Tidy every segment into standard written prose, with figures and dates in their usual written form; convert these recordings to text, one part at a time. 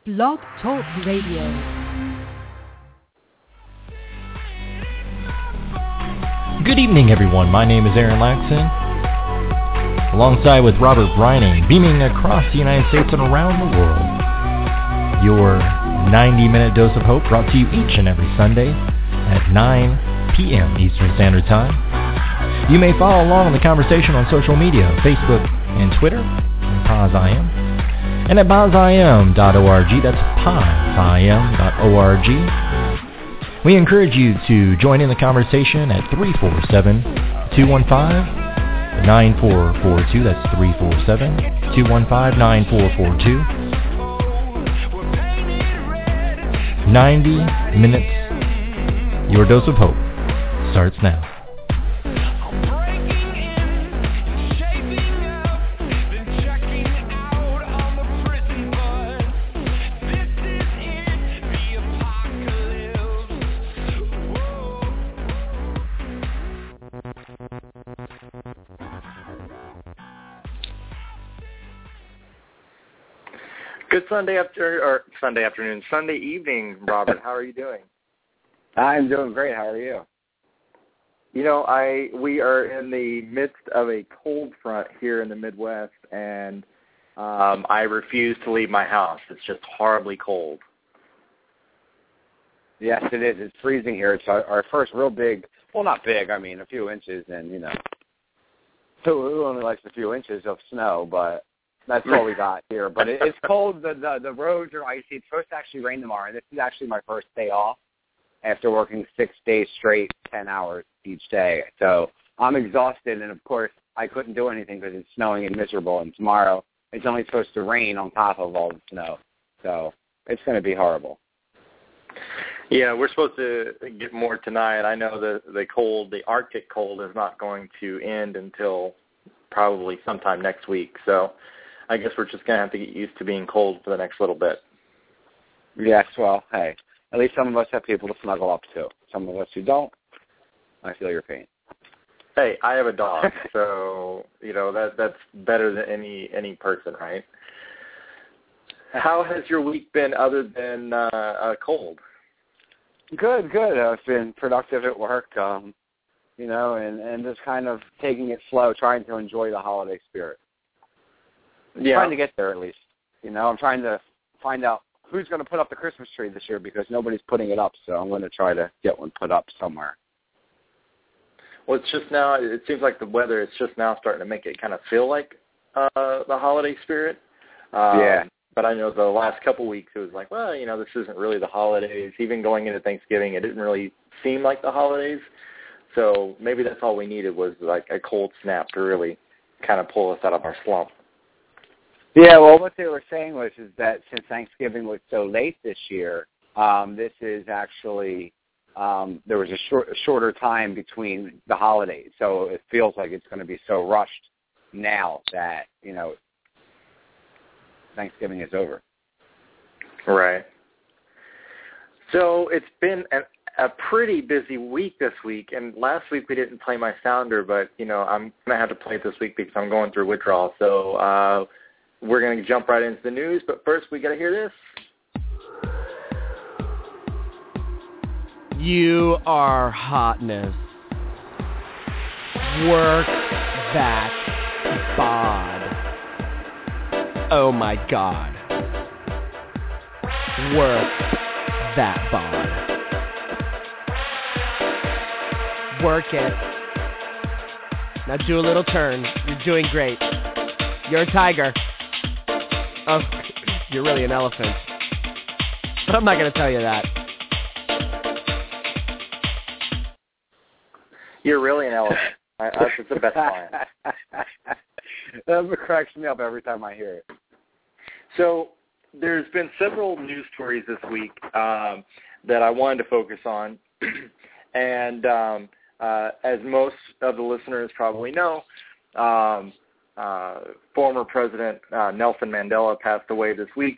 Blog Talk Radio. Good evening, everyone. My name is Aaron Laxon, alongside with Robert Brining, beaming across the United States and around the world. Your 90-minute dose of hope brought to you each and every Sunday at 9 p.m. Eastern Standard Time. You may follow along in the conversation on social media, Facebook and Twitter, at PazIM, and at PazIM.org. That's PazIM.org. We encourage you to join in the conversation at 347-215-9442. That's 347-215-9442. 90 minutes. Your dose of hope starts now. Good Sunday evening, Robert. How are you doing? I'm doing great. How are you? You know, we are in the midst of a cold front here in the Midwest, and I refuse to leave my house. It's just horribly cold. Yes, it is. It's freezing here. It's our first real big, well, not big, I mean, a few inches, and, you know, who only likes a few inches of snow, but that's all we got here. But it's cold. The roads are icy. It's supposed to actually rain tomorrow, and this is actually my first day off after working 6 days straight, 10 hours each day. So I'm exhausted, and, of course, I couldn't do anything because it's snowing and miserable, and tomorrow it's only supposed to rain on top of all the snow. So it's going to be horrible. Yeah, we're supposed to get more tonight. I know the cold, the Arctic cold, is not going to end until probably sometime next week. So I guess we're just going to have to get used to being cold for the next little bit. Yes, well, hey, at least some of us have people to snuggle up to. Some of us who don't, I feel your pain. Hey, I have a dog, so, you know, that's better than any person, right? How has your week been other than cold? Good. I've been productive at work, you know, and just kind of taking it slow, trying to enjoy the holiday spirit. Yeah. Trying to get there at least. You know, I'm trying to find out who's going to put up the Christmas tree this year because nobody's putting it up, so I'm going to try to get one put up somewhere. Well, it's just now, it seems like the weather is just now starting to make it kind of feel like the holiday spirit. Yeah. But I know the last couple weeks it was like, well, you know, this isn't really the holidays. Even going into Thanksgiving, it didn't really seem like the holidays. So maybe that's all we needed was like a cold snap to really kind of pull us out of our slump. Yeah, well, what they were saying was that since Thanksgiving was so late this year, this is actually there was a shorter time between the holidays. So it feels like it's going to be so rushed now that, you know, Thanksgiving is over. Right. So it's been a pretty busy week this week, and last week we didn't play my sounder, but, you know, I'm going to have to play it this week because I'm going through withdrawal. So we're going to jump right into the news, but first we got to hear this. You are hotness. Work that bod. Oh my God. Work that bod. Work it. Now do a little turn. You're doing great. You're a tiger. Oh, you're really an elephant. But I'm not going to tell you that. You're really an elephant. That's the best line. That cracks me up every time I hear it. So there's been several news stories this week that I wanted to focus on. And as most of the listeners probably know, former President Nelson Mandela passed away this week.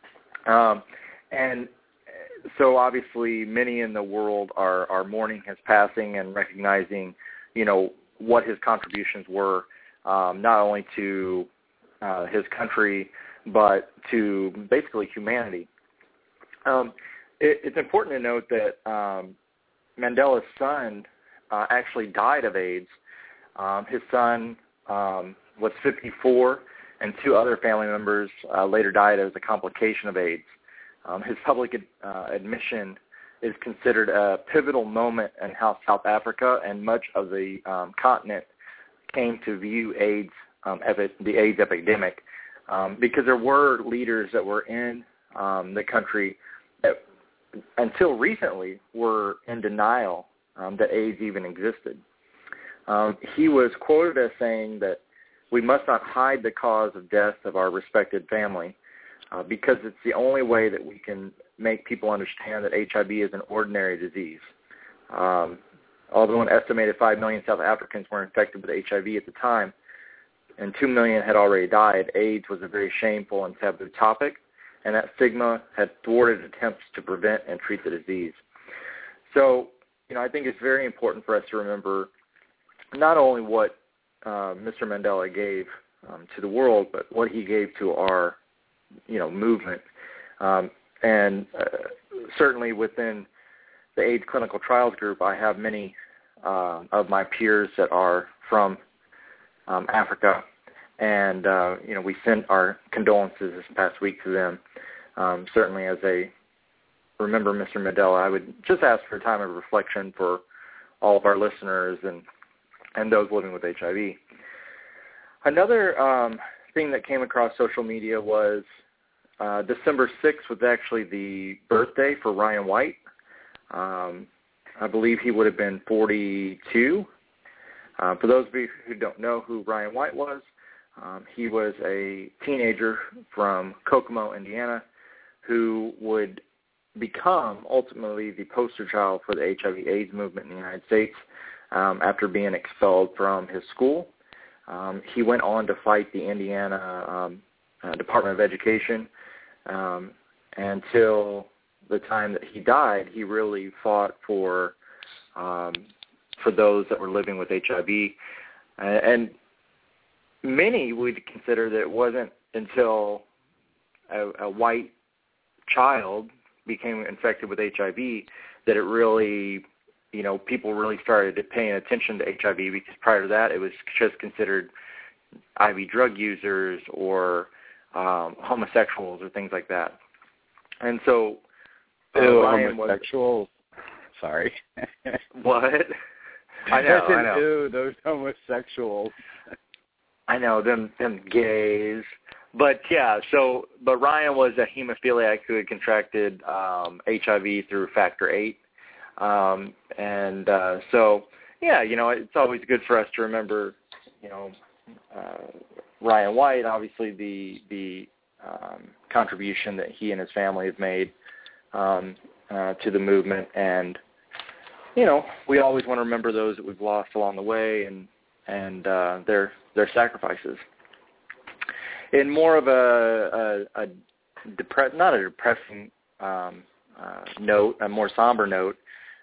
And so obviously many in the world are mourning his passing and recognizing, you know, what his contributions were, not only to his country, but to basically humanity. It's important to note that Mandela's son actually died of AIDS. His son was 54, and 2 other family members later died as a complication of AIDS. His public admission is considered a pivotal moment in how South Africa and much of the continent came to view AIDS, the AIDS epidemic, because there were leaders that were in the country that until recently were in denial that AIDS even existed. He was quoted as saying that we must not hide the cause of death of our respected family because it's the only way that we can make people understand that HIV is an ordinary disease. Although an estimated 5 million South Africans were infected with HIV at the time, and 2 million had already died, AIDS was a very shameful and taboo topic, and that stigma had thwarted attempts to prevent and treat the disease. So, I think it's very important for us to remember not only what Mr. Mandela gave to the world, but what he gave to our, movement. And certainly within the AIDS Clinical Trials Group, I have many of my peers that are from Africa, and we sent our condolences this past week to them. Certainly, as they remember Mr. Mandela, I would just ask for a time of reflection for all of our listeners and those living with HIV. Another thing that came across social media was December 6th was actually the birthday for Ryan White. I believe he would have been 42. For those of you who don't know who Ryan White was, he was a teenager from Kokomo, Indiana, who would become ultimately the poster child for the HIV/AIDS movement in the United States after being expelled from his school. He went on to fight the Indiana Department of Education until the time that he died. He really fought for those that were living with HIV. And many would consider that it wasn't until a white child became infected with HIV that it really, people really started paying attention to HIV, because prior to that it was just considered IV drug users or homosexuals or things like that. And so Ryan homosexuals. Sorry. What? I know. Ew, those homosexuals. I know, them gays. But yeah, but Ryan was a hemophiliac who had contracted HIV through factor VIII. It's always good for us to remember, Ryan White, obviously the contribution that he and his family have made to the movement. And, we always want to remember those that we've lost along the way and their sacrifices. In more of not a depressing note, a more somber note,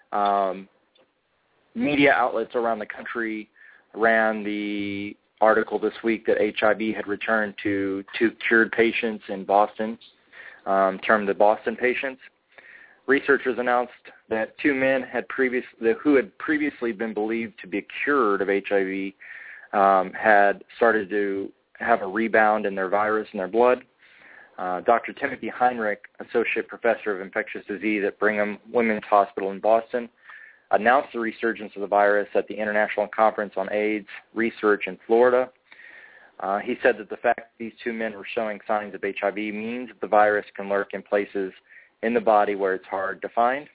media outlets around the country ran the article this week that HIV had returned to 2 cured patients in Boston, termed the Boston patients. Researchers announced that 2 men who had previously been believed to be cured of HIV had started to have a rebound in their virus in their blood. Dr. Timothy Heinrich, Associate Professor of Infectious Disease at Brigham Women's Hospital in Boston, announced the resurgence of the virus at the International Conference on AIDS Research in Florida. He said that the fact that these 2 men were showing signs of HIV means that the virus can lurk in places in the body where it's hard to find.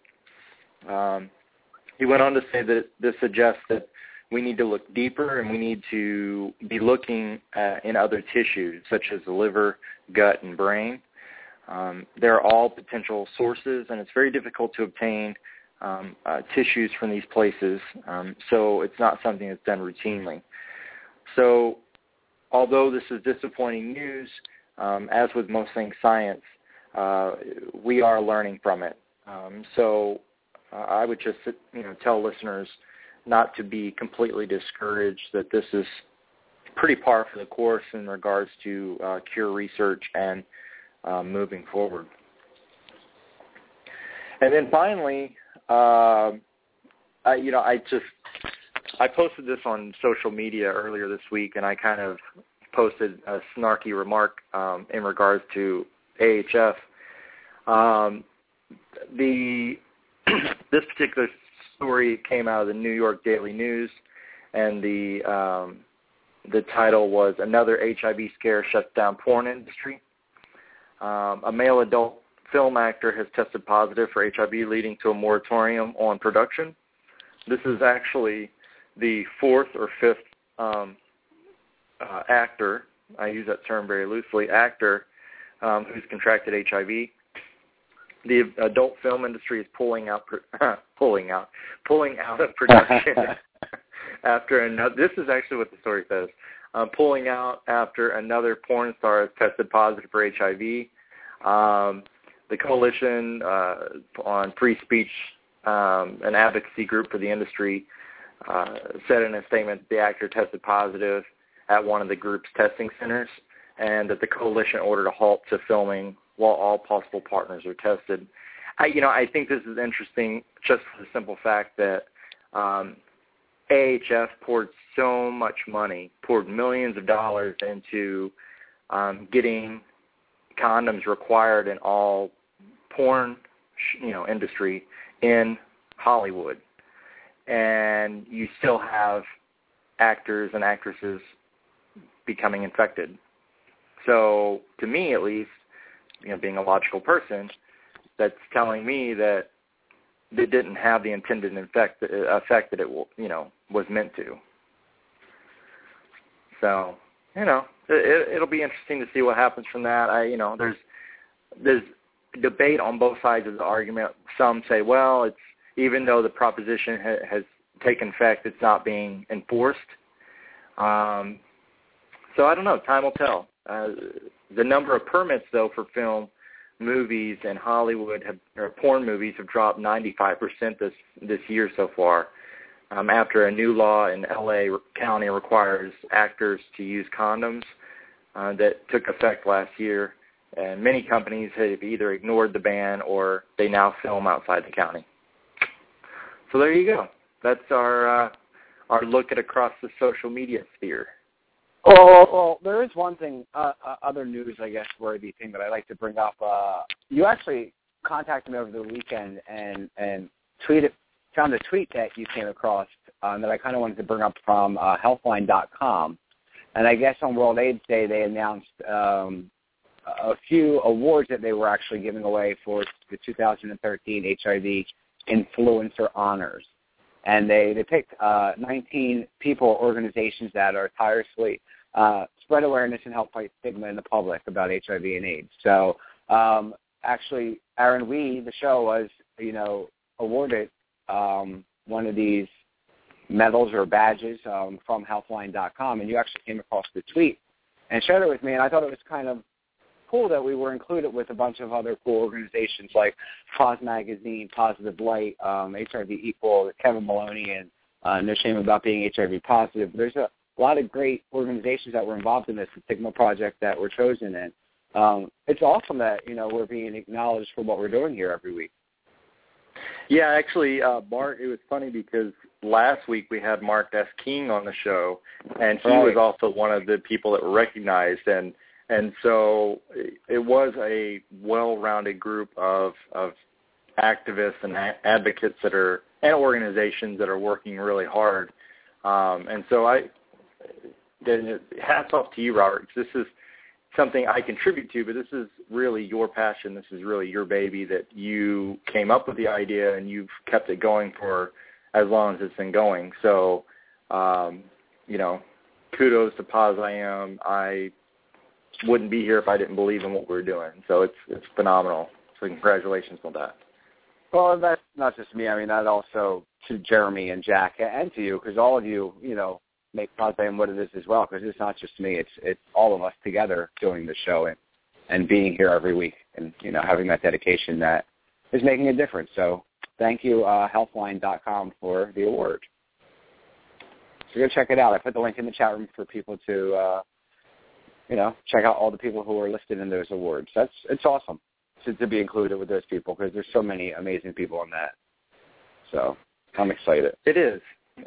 He went on to say that this suggests that we need to look deeper, and we need to be looking in other tissues, such as the liver, gut, and brain. They're all potential sources, and it's very difficult to obtain tissues from these places, so it's not something that's done routinely. So although this is disappointing news, as with most things science, we are learning from it. So I would just tell listeners not to be completely discouraged, that this is pretty par for the course in regards to cure research and moving forward. And then finally, I posted this on social media earlier this week, and I kind of posted a snarky remark in regards to AHF. This particular story came out of the New York Daily News, and the title was "Another HIV Scare Shuts Down Porn Industry." A male adult film actor has tested positive for HIV, leading to a moratorium on production. This is actually the fourth or fifth actor, I use that term very loosely, actor who's contracted HIV. The adult film industry is pulling out of production after another. This is actually what the story says. Pulling out after another porn star has tested positive for HIV. The Coalition on Free Speech, an advocacy group for the industry, said in a statement that the actor tested positive at one of the group's testing centers, and that the Coalition ordered a halt to filming while all possible partners are tested. I think this is interesting just for the simple fact that AHF poured so much money, poured millions of dollars into getting condoms required in all porn, industry in Hollywood, and you still have actors and actresses becoming infected. So, to me at least, being a logical person, that's telling me that it didn't have the intended effect that it was meant to. So, it'll be interesting to see what happens from that. There's debate on both sides of the argument. Some say, well, it's even though the proposition has taken effect, it's not being enforced. So I don't know. Time will tell. The number of permits, though, for film, movies, and Hollywood porn movies have dropped 95% this year so far. After a new law in L.A. County requires actors to use condoms that took effect last year, and many companies have either ignored the ban or they now film outside the county. So there you go. That's our look at across the social media sphere. Well, there is one thing, other news, I guess, worthy thing that I'd like to bring up. You actually contacted me over the weekend and found a tweet that you came across that I kind of wanted to bring up from Healthline.com. And I guess on World AIDS Day they announced a few awards that they were actually giving away for the 2013 HIV Influencer Honors. And they picked 19 people, organizations that are tirelessly spread awareness and help fight stigma in the public about HIV and AIDS. So actually, Aaron, the show was, awarded one of these medals or badges from Healthline.com, and you actually came across the tweet and shared it with me, and I thought it was kind of cool that we were included with a bunch of other cool organizations like Pause Magazine, Positive Light, HIV Equal, Kevin Maloney, and No Shame About Being HIV Positive. There's a lot of great organizations that were involved in this, the Stigma Project that were chosen, and it's awesome that, we're being acknowledged for what we're doing here every week. Yeah, actually, Mark, it was funny because last week we had Mark S. King on the show, and he was also one of the people that were recognized, and so it was a well-rounded group of activists and advocates and organizations that are working really hard. And so hats off to you, Robert. This is something I contribute to, but this is really your passion. This is really your baby that you came up with the idea, and you've kept it going for as long as it's been going. So, kudos to Pause I Am. I wouldn't be here if I didn't believe in what we're doing. So it's phenomenal. So congratulations on that. Well, that's not just me. I mean, that also to Jeremy and Jack and to you, because all of you, make Pause I Am what it is as well, because it's not just me. It's all of us together doing the show and being here every week and, having that dedication that is making a difference. So thank you, Healthline.com, for the award. So go check it out. I put the link in the chat room for people to, check out all the people who are listed in those awards. It's awesome to be included with those people because there's so many amazing people in that. So I'm excited. It is.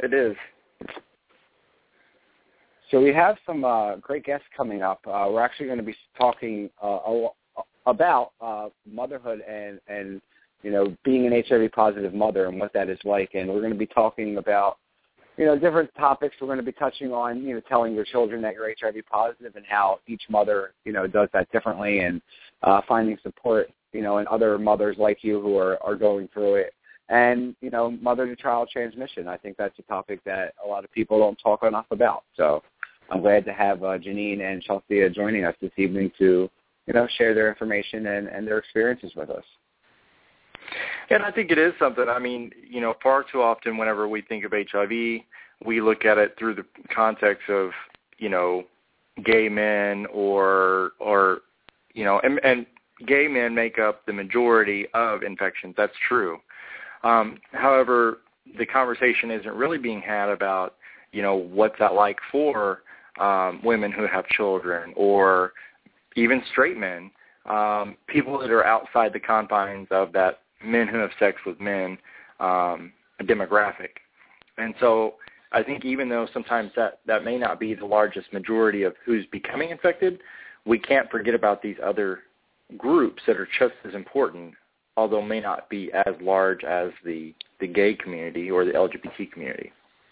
So we have some great guests coming up. We're actually going to be talking about motherhood and being an HIV-positive mother and what that is like. And we're going to be talking about, different topics. We're going to be touching on, telling your children that you're HIV positive and how each mother, does that differently and finding support, in other mothers like you who are going through it. And, mother-to-child transmission. I think that's a topic that a lot of people don't talk enough about. So I'm glad to have Janine and Chelsea joining us this evening to, share their information and their experiences with us. And I think it is something, far too often whenever we think of HIV, we look at it through the context of, gay men or and gay men make up the majority of infections. That's true. However, the conversation isn't really being had about, what's that like for women who have children or even straight men, people that are outside the confines of that men who have sex with men demographic. And so I think even though sometimes that may not be the largest majority of who's becoming infected, we can't forget about these other groups that are just as important, although may not be as large as the gay community or the LGBT community.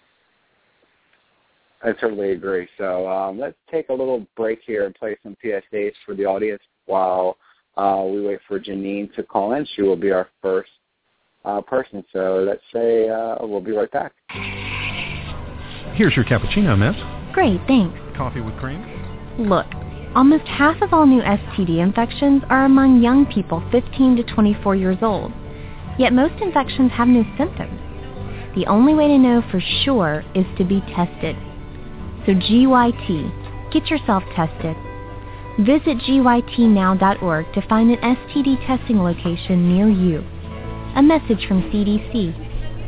I totally agree. So let's take a little break here and play some PSAs for the audience while we wait for Janine to call in. She will be our first person. So let's say we'll be right back. Here's your cappuccino, miss. Great, thanks. Coffee with cream? Look, almost half of all new STD infections are among young people 15 to 24 years old. Yet most infections have no symptoms. The only way to know for sure is to be tested. So GYT, get yourself tested. Visit gytnow.org to find an STD testing location near you. A message from CDC.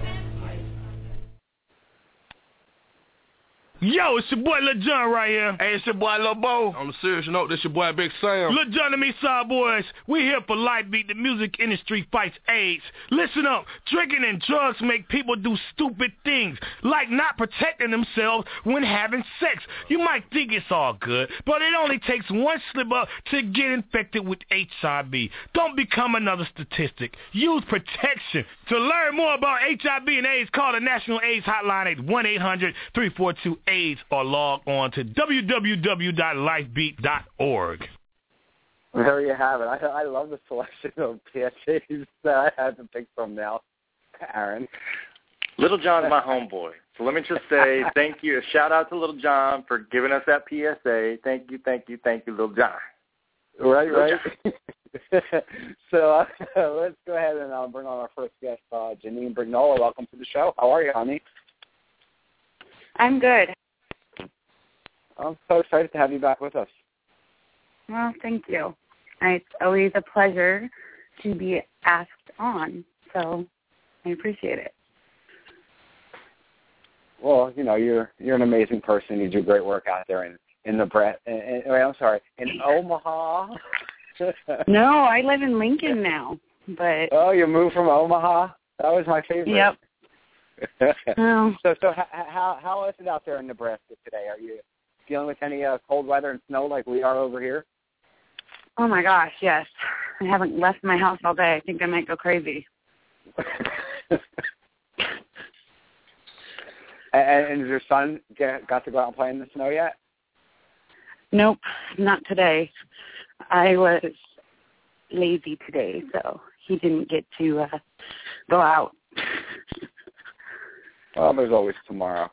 Yo, it's your boy Lil Jon right here. Hey, it's your boy Lil Bo. On the serious note, this your boy Big Sam. Lil Jon and me, Side Boys. We here for Lifebeat, the music industry fights AIDS. Listen up, drinking and drugs make people do stupid things, like not protecting themselves when having sex. You might think it's all good, but it only takes one slip up to get infected with HIV. Don't become another statistic. Use protection. To learn more about HIV and AIDS, call the National AIDS Hotline at 1-800-342-AIDS or log on to www.lifebeat.org. There you have it. I love the selection of PSAs that I have to pick from now, Aaron. Little John's my homeboy. So let me just say thank you. A shout out to Little John for giving us that PSA. Thank you, Little John. Right. So let's go ahead and bring on our first guest, Janine Brignola. Welcome to the show. How are you, honey? I'm good. I'm so excited to have you back with us. Well, thank you. It's always a pleasure to be asked on, so I appreciate it. Well, you're an amazing person. You do great work out there in in Omaha. No, I live in Lincoln now, but... Oh, you moved from Omaha? That was my favorite. Yep. Oh. So how is it out there in Nebraska today? Are you dealing with any cold weather and snow like we are over here? Oh, my gosh, yes. I haven't left my house all day. I think I might go crazy. And has your son got to go out and play in the snow yet? Nope, not today. I was lazy today, so he didn't get to go out. Well, there's always tomorrow.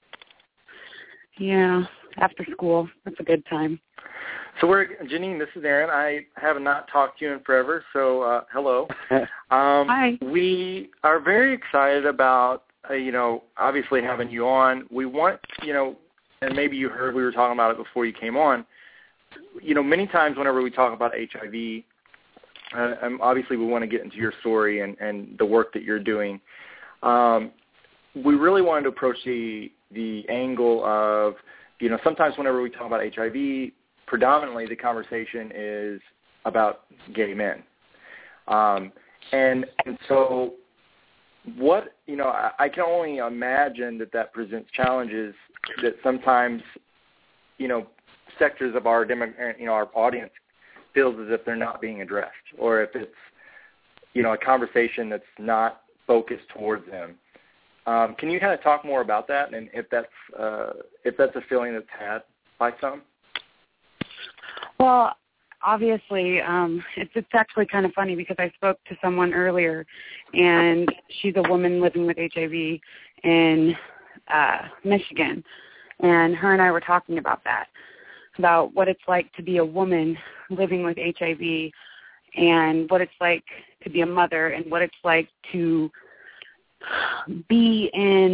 Yeah, after school. That's a good time. So Janine, this is Aaron. I have not talked to you in forever, so hello. Hi. We are very excited about, obviously having you on. We want, and maybe you heard we were talking about it before you came on, many times whenever we talk about HIV, obviously we want to get into your story and the work that you're doing. We really wanted to approach the the angle of, sometimes whenever we talk about HIV, predominantly the conversation is about gay men. And so what, I can only imagine that presents challenges that sometimes, sectors of our our audience feels as if they're not being addressed, or if it's, a conversation that's not focused towards them. Can you kind of talk more about that, and if that's a feeling that's had by some? Well, obviously, it's actually kind of funny because I spoke to someone earlier, and she's a woman living with HIV in Michigan, and her and I were talking about that, about what it's like to be a woman living with HIV, and what it's like to be a mother, and what it's like to be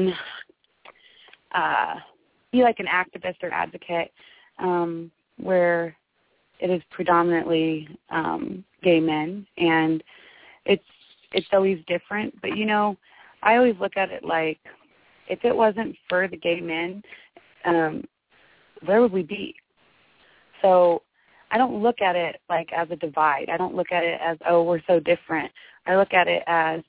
like an activist or advocate, where it is predominantly gay men, and it's always different. But I always look at it like, if it wasn't for the gay men, where would we be? So I don't look at it like as a divide. I don't look at it as, oh, we're so different. I look at it as,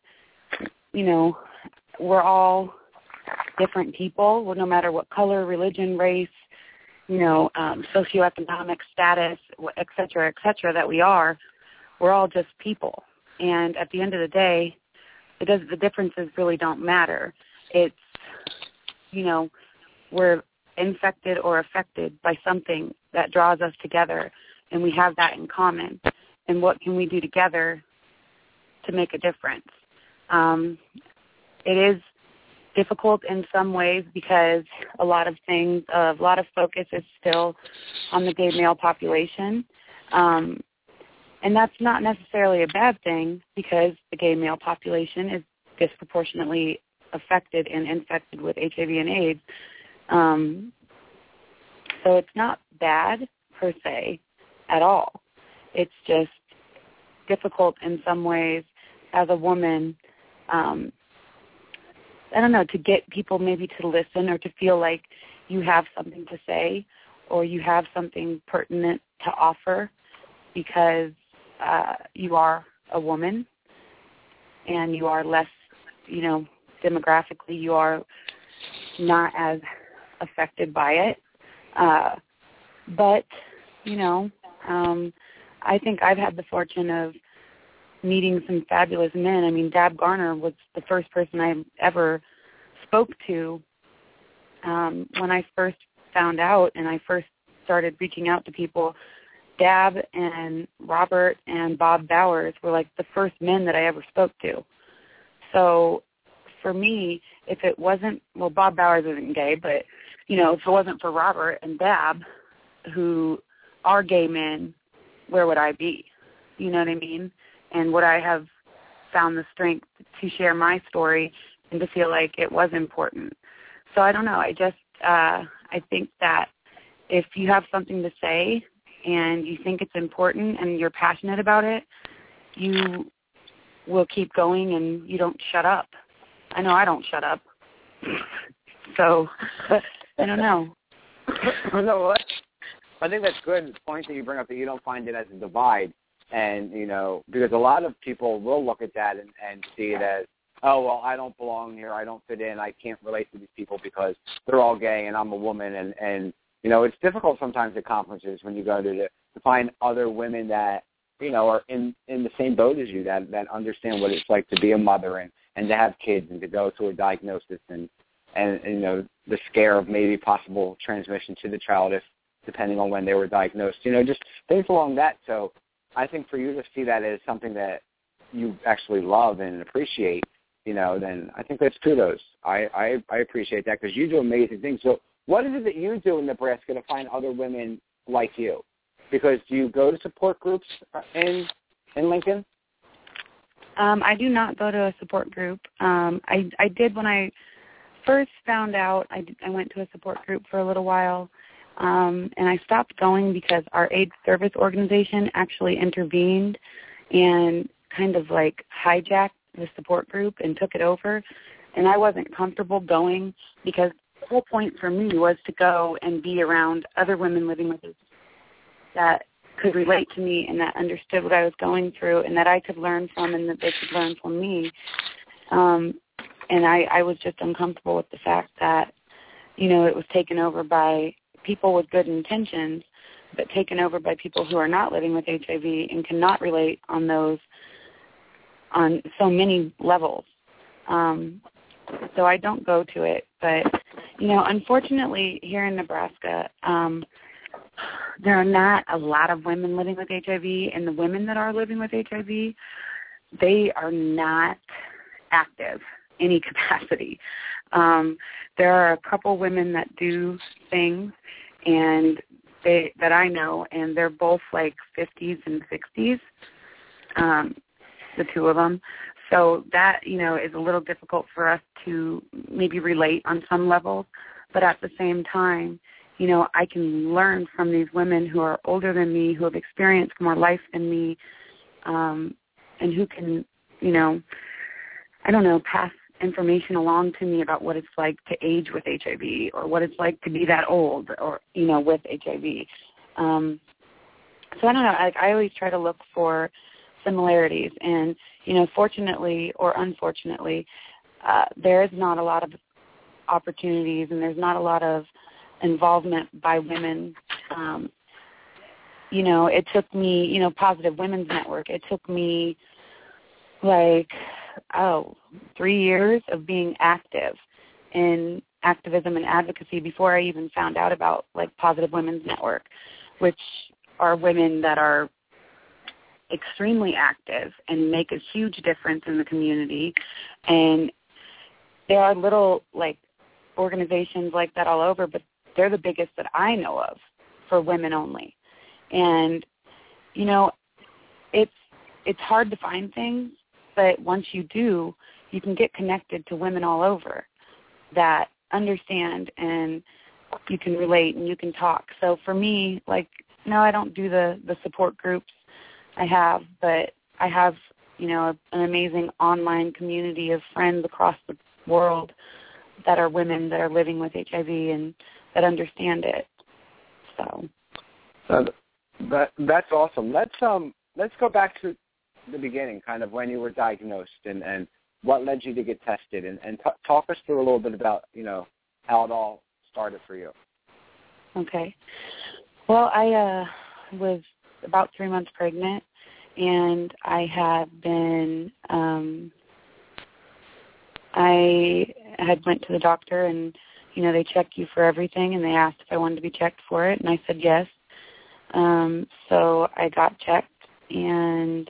we're all different people. Well, no matter what color, religion, race, socioeconomic status, et cetera, that we're all just people. And at the end of the day, the differences really don't matter. It's, we're infected or affected by something that draws us together, and we have that in common. And what can we do together to make a difference? It is difficult in some ways because a lot of focus is still on the gay male population. And that's not necessarily a bad thing, because the gay male population is disproportionately affected and infected with HIV and AIDS. So it's not bad per se at all. It's just difficult in some ways as a woman, to get people maybe to listen, or to feel like you have something to say, or you have something pertinent to offer, because you are a woman and you are less, demographically, you are not as affected by it. But, I think I've had the fortune of meeting some fabulous men. I mean, Dab Garner was the first person I ever spoke to when I first found out, and I first started reaching out to people. Dab and Robert and Bob Bowers were like the first men that I ever spoke to. So for me, if it wasn't, Bob Bowers isn't gay, but, if it wasn't for Robert and Dab, who are gay men, where would I be? You know what I mean? And would I have found the strength to share my story and to feel like it was important? So I don't know. I think that if you have something to say and you think it's important and you're passionate about it, you will keep going and you don't shut up. I know I don't shut up. So I don't know. You know what? I think that's good. The point that you bring up, that you don't find it as a divide. And, because a lot of people will look at that and see it as, oh, well, I don't belong here, I don't fit in, I can't relate to these people because they're all gay and I'm a woman. And it's difficult sometimes at conferences when you go to find other women that, are in the same boat as you, that understand what it's like to be a mother and to have kids and to go through a diagnosis and the scare of maybe possible transmission to the child, if depending on when they were diagnosed, just things along that. So I think for you to see that as something that you actually love and appreciate, then I think that's kudos. I appreciate that, because you do amazing things. So what is it that you do in Nebraska to find other women like you? Because do you go to support groups in Lincoln? I do not go to a support group. I did when I first found out. I went to a support group for a little while. And I stopped going because our AIDS service organization actually intervened and kind of like hijacked the support group and took it over. And I wasn't comfortable going because the whole point for me was to go and be around other women living with it that could relate to me and that understood what I was going through and that I could learn from and that they could learn from me. And I was just uncomfortable with the fact that, you know, it was taken over by people with good intentions, but taken over by people who are not living with HIV and cannot relate on those, on so many levels. So I don't go to it. But, you know, unfortunately here in Nebraska, there are not a lot of women living with HIV, and the women that are living with HIV, they are not active in any capacity. There are a couple women that do things, and that I know, and they're both like 50s and 60s, the two of them. So that, you know, is a little difficult for us to maybe relate on some levels, but at the same time, you know, I can learn from these women who are older than me, who have experienced more life than me, and who can, you know, I don't know, pass information along to me about what it's like to age with HIV or what it's like to be that old or, you know, with HIV. So I don't know, I always try to look for similarities. And, you know, fortunately or unfortunately, there is not a lot of opportunities and there's not a lot of involvement by women. You know, it took me, you know, Positive Women's Network, it took me like, 3 years of being active in activism and advocacy before I even found out about, like, Positive Women's Network, which are women that are extremely active and make a huge difference in the community. And there are little, like, organizations like that all over, but they're the biggest that I know of for women only. And, you know, it's hard to find things, but once you do, you can get connected to women all over that understand and you can relate and you can talk. So for me, like, no, I don't do the support groups I have, but I have, you know, an amazing online community of friends across the world that are women that are living with HIV and that understand it. So that's awesome. Let's go back to the beginning, kind of when you were diagnosed and what led you to get tested, and talk us through a little bit about, you know, how it all started for you. Okay. Well, I was about 3 months pregnant, and I had been, I had went to the doctor, and, you know, they check you for everything, and they asked if I wanted to be checked for it, and I said yes. So I got checked, and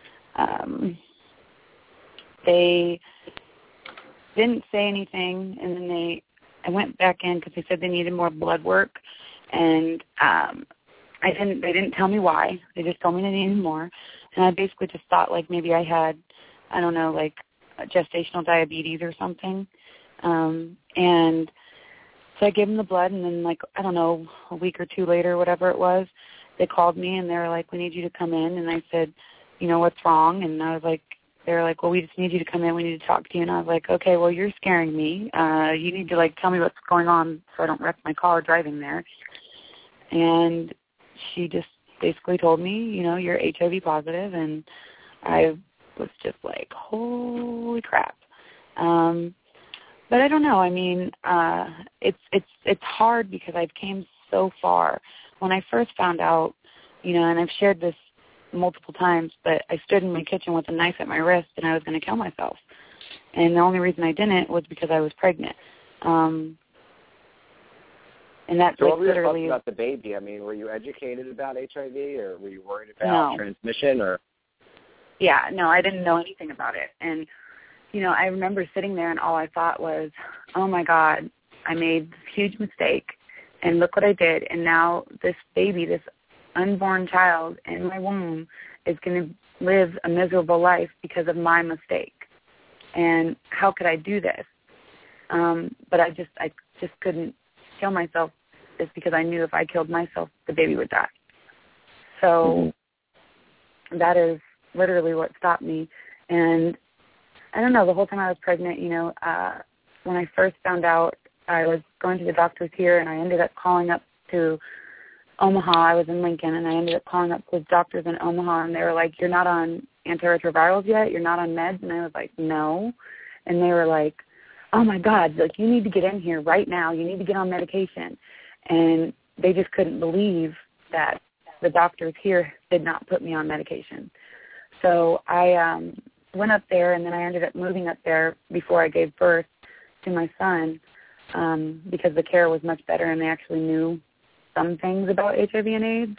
they didn't say anything, and then I went back in because they said they needed more blood work, and they didn't tell me why. They just told me they needed more, and I basically just thought like maybe I had, I don't know, like gestational diabetes or something, and so I gave them the blood, and then like, I don't know, a week or two later, whatever it was, they called me and they were like, we need you to come in, and I said, you know, what's wrong? And I was like, they were like, well, we just need you to come in. We need to talk to you. And I was like, okay, well, you're scaring me. You need to, like, tell me what's going on so I don't wreck my car driving there. And she just basically told me, you know, you're HIV positive. And I was just like, holy crap. But I don't know. I mean, it's hard because I've came so far. When I first found out, you know, and I've shared this multiple times, but I stood in my kitchen with a knife at my wrist and I was going to kill myself. And the only reason I didn't was because I was pregnant. And that's so like what were your literally thoughts about the baby? I mean, were you educated about HIV, or were you worried about transmission? Or yeah, no, I didn't know anything about it. And, you know, I remember sitting there and all I thought was, oh my God, I made this huge mistake and look what I did. And now this baby, this unborn child in my womb is going to live a miserable life because of my mistake. And how could I do this? But I just couldn't kill myself just because I knew if I killed myself, the baby would die. So that is literally what stopped me. And I don't know, the whole time I was pregnant, you know, when I first found out I was going to the doctors here, and I ended up calling up to Omaha. I was in Lincoln, and I ended up calling up to doctors in Omaha, and they were like, "You're not on antiretrovirals yet? You're not on meds?" And I was like, "No." And they were like, "Oh, my God, like, you need to get in here right now. You need to get on medication." And they just couldn't believe that the doctors here did not put me on medication. So I went up there, and then I ended up moving up there before I gave birth to my son because the care was much better, and they actually knew some things about HIV and AIDS.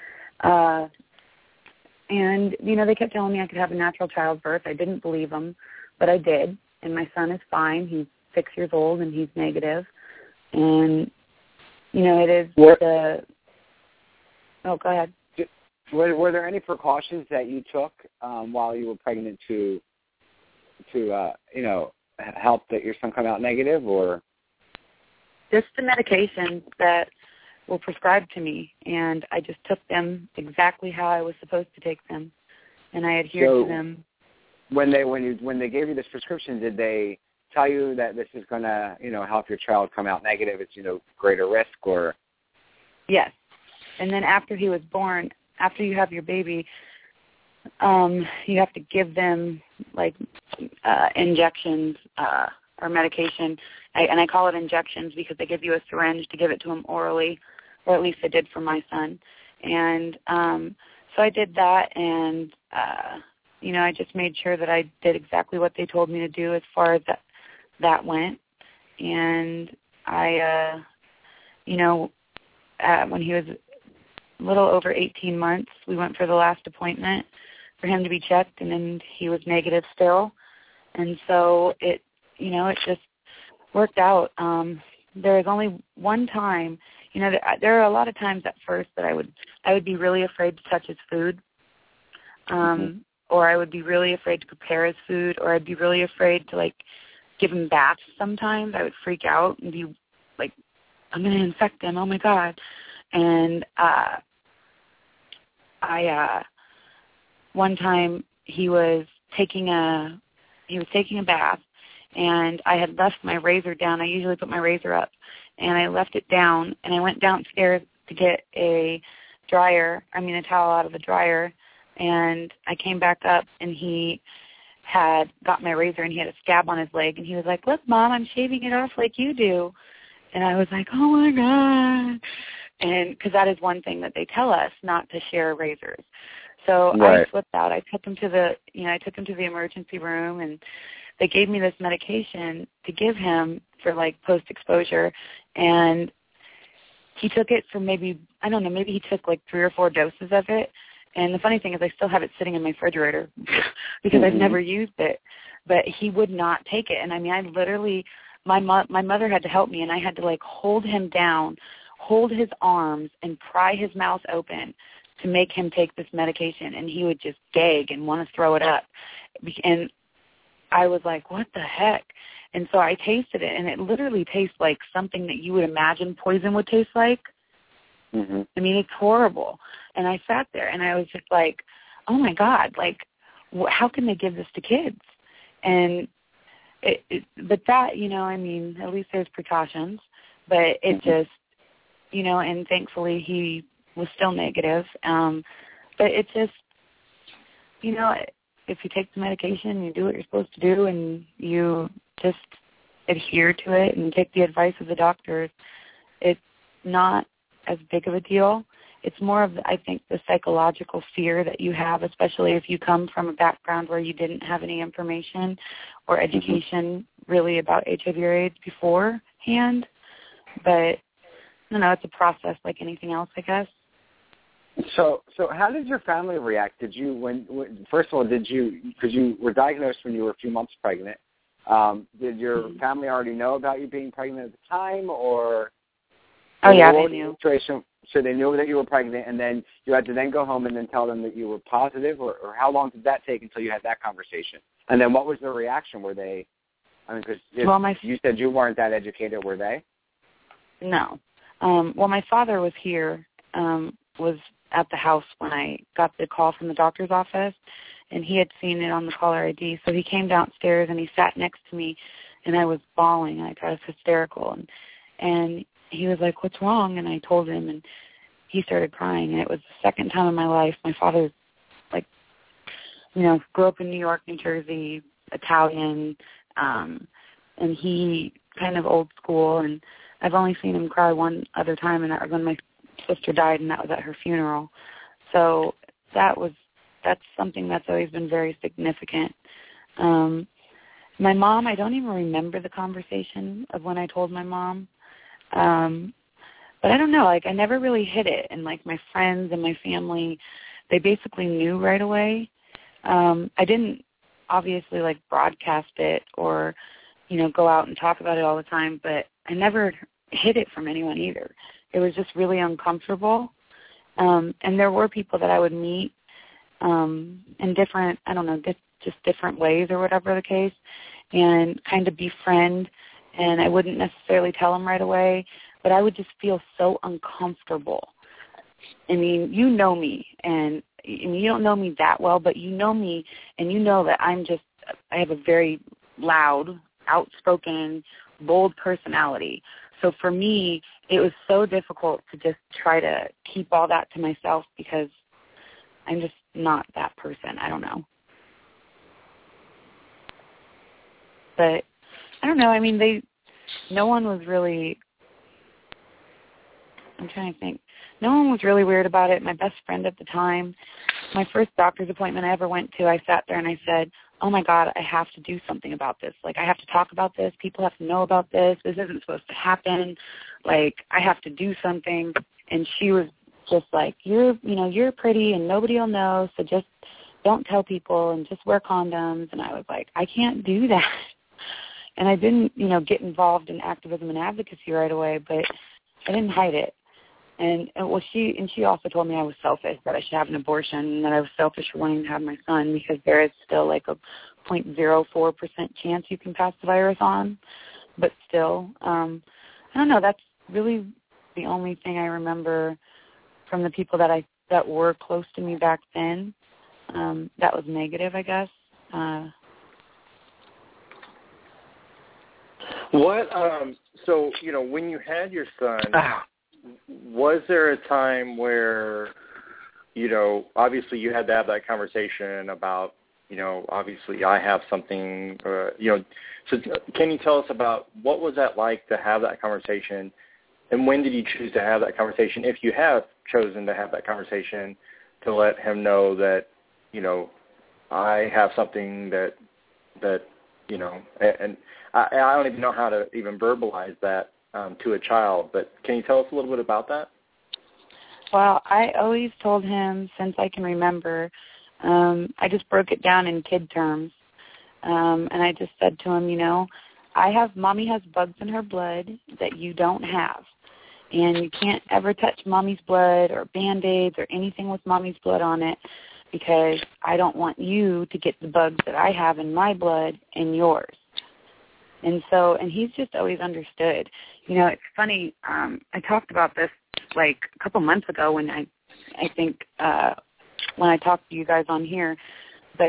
And, you know, they kept telling me I could have a natural childbirth. I didn't believe them, but I did. And my son is fine. He's 6 years old, and he's negative. And, you know, it is Oh, go ahead. Were there any precautions that you took while you were pregnant to help that your son come out negative, or? Just the medications that were prescribed to me, and I just took them exactly how I was supposed to take them, and I adhered to them. When they gave you this prescription, did they tell you that this is going to, help your child come out negative? It's, greater risk, or? Yes. And then after he was born, after you have your baby, you have to give them, like, injections or medication. And I call it injections because they give you a syringe to give it to him orally, or at least they did for my son. And so I did that, and, I just made sure that I did exactly what they told me to do as far as that went. And I, when he was a little over 18 months, we went for the last appointment for him to be checked, and then he was negative still. And so it just worked out. There was only one time, there are a lot of times at first that I would be really afraid to touch his food, or I would be really afraid to prepare his food, or I'd be really afraid to, like, give him baths sometimes. I would freak out and be like, I'm going to infect him, oh my God. And one time he was taking a bath, and I had left my razor down. I usually put my razor up, and I left it down, and I went downstairs to get a towel out of the dryer, and I came back up, and he had got my razor, and he had a scab on his leg, and he was like, "Look, Mom, I'm shaving it off like you do." And I was like, "Oh my God." And because that is one thing that they tell us, not to share razors. So right. I flipped out. I took him to the emergency room, and they gave me this medication to give him for, like, post-exposure, and he took it for maybe he took like 3 or 4 doses of it. And the funny thing is I still have it sitting in my refrigerator because I've never used it, but he would not take it. And I mean, I literally, my mother had to help me, and I had to, like, hold him down, hold his arms, and pry his mouth open to make him take this medication, and he would just gag and want to throw it up. And I was like, what the heck? And so I tasted it, and it literally tastes like something that you would imagine poison would taste like. I mean, it's horrible. And I sat there, and I was just like, oh, my God, like, how can they give this to kids? And but that, I mean, at least there's precautions. But it just, and thankfully he was still negative. But it just, if you take the medication, you do what you're supposed to do, and you just adhere to it and take the advice of the doctors, it's not as big of a deal. It's more of, I think, the psychological fear that you have, especially if you come from a background where you didn't have any information or education really about HIV or AIDS beforehand. But, it's a process like anything else, I guess. So how did your family react? Did you, first of all, because you were diagnosed when you were a few months pregnant, did your family already know about you being pregnant at the time, or? Oh, yeah, they knew. So they knew that you were pregnant, and then you had to then go home and then tell them that you were positive, or how long did that take until you had that conversation? And then what was their reaction? Were they, because you said you weren't that educated, were they? No. Well, my father was here, was at the house when I got the call from the doctor's office, and he had seen it on the caller ID. So he came downstairs, and he sat next to me, and I was bawling. I was hysterical, and And he was like, what's wrong? And I told him, and he started crying. And it was the second time in my life. My father, like, grew up in New York, New Jersey, Italian, and he kind of old school. And I've only seen him cry one other time, and that was when my sister died, and that was at her funeral. So that's something that's always been very significant. My mom, I don't even remember the conversation of when I told my mom. But I don't know, like, I never really hid it. And, like, my friends and my family, they basically knew right away. I didn't obviously, like, broadcast it or, go out and talk about it all the time, but I never hid it from anyone either. It was just really uncomfortable. And there were people that I would meet in different, I don't know, just different ways or whatever the case, and kind of befriend, and I wouldn't necessarily tell them right away, but I would just feel so uncomfortable. I mean, you know me, and you don't know me that well, but you know me, and you know that I have a very loud, outspoken, bold personality. So for me, it was so difficult to just try to keep all that to myself because I'm just not that person. I don't know. But I don't know. I mean, no one was really, I'm trying to think. No one was really weird about it. My best friend at the time, my first doctor's appointment I ever went to, I sat there and I said, oh, my God, I have to do something about this. Like, I have to talk about this. People have to know about this. This isn't supposed to happen. Like, I have to do something. And she was just like, you're pretty and nobody will know, so just don't tell people and just wear condoms. And I was like, I can't do that. And I didn't, get involved in activism and advocacy right away, but I didn't hide it. And she also told me I was selfish, that I should have an abortion, and that I was selfish for wanting to have my son because there is still like a 0.04% chance you can pass the virus on. But still, I don't know. That's really the only thing I remember from the people that were close to me back then. That was negative, I guess. So, when you had your son, was there a time where, obviously you had to have that conversation about, obviously I have something, so can you tell us about what was that like to have that conversation, and when did you choose to have that conversation, if you have chosen to have that conversation, to let him know that, I have something that and I don't even know how to even verbalize that to a child, but can you tell us a little bit about that? Well, I always told him since I can remember. I just broke it down in kid terms, and I just said to him, Mommy has bugs in her blood that you don't have, and you can't ever touch Mommy's blood or Band-Aids or anything with Mommy's blood on it because I don't want you to get the bugs that I have in my blood in yours. And he's just always understood. It's funny, I talked about this like a couple months ago when I think when I talked to you guys on here, but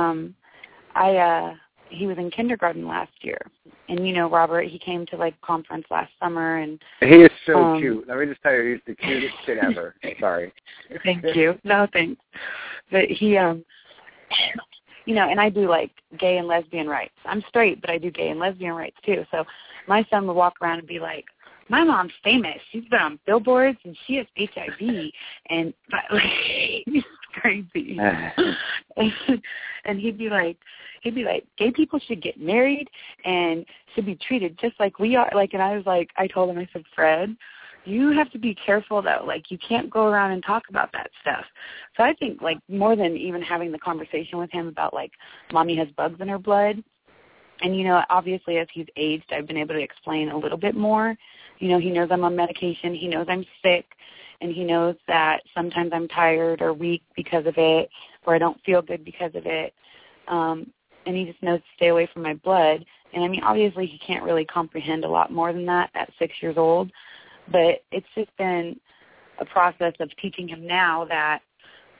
he was in kindergarten last year. And Robert, he came to like conference last summer, and he is so cute. Let me just tell you, he's the cutest kid ever. Sorry. Thank you. No, thanks. But he and I do like gay and lesbian rights. I'm straight, but I do gay and lesbian rights too. So my son would walk around and be like, my mom's famous. She's been on billboards and she has HIV, and he's crazy. And he'd be like, gay people should get married and should be treated just like we are. Like, and I was like, I told him, I said, Fred, you have to be careful though. Like, you can't go around and talk about that stuff. So I think like more than even having the conversation with him about like Mommy has bugs in her blood. And, obviously as he's aged, I've been able to explain a little bit more. He knows I'm on medication. He knows I'm sick. And he knows that sometimes I'm tired or weak because of it, or I don't feel good because of it. And he just knows to stay away from my blood. And, I mean, obviously he can't really comprehend a lot more than that at 6 years old. But it's just been a process of teaching him now that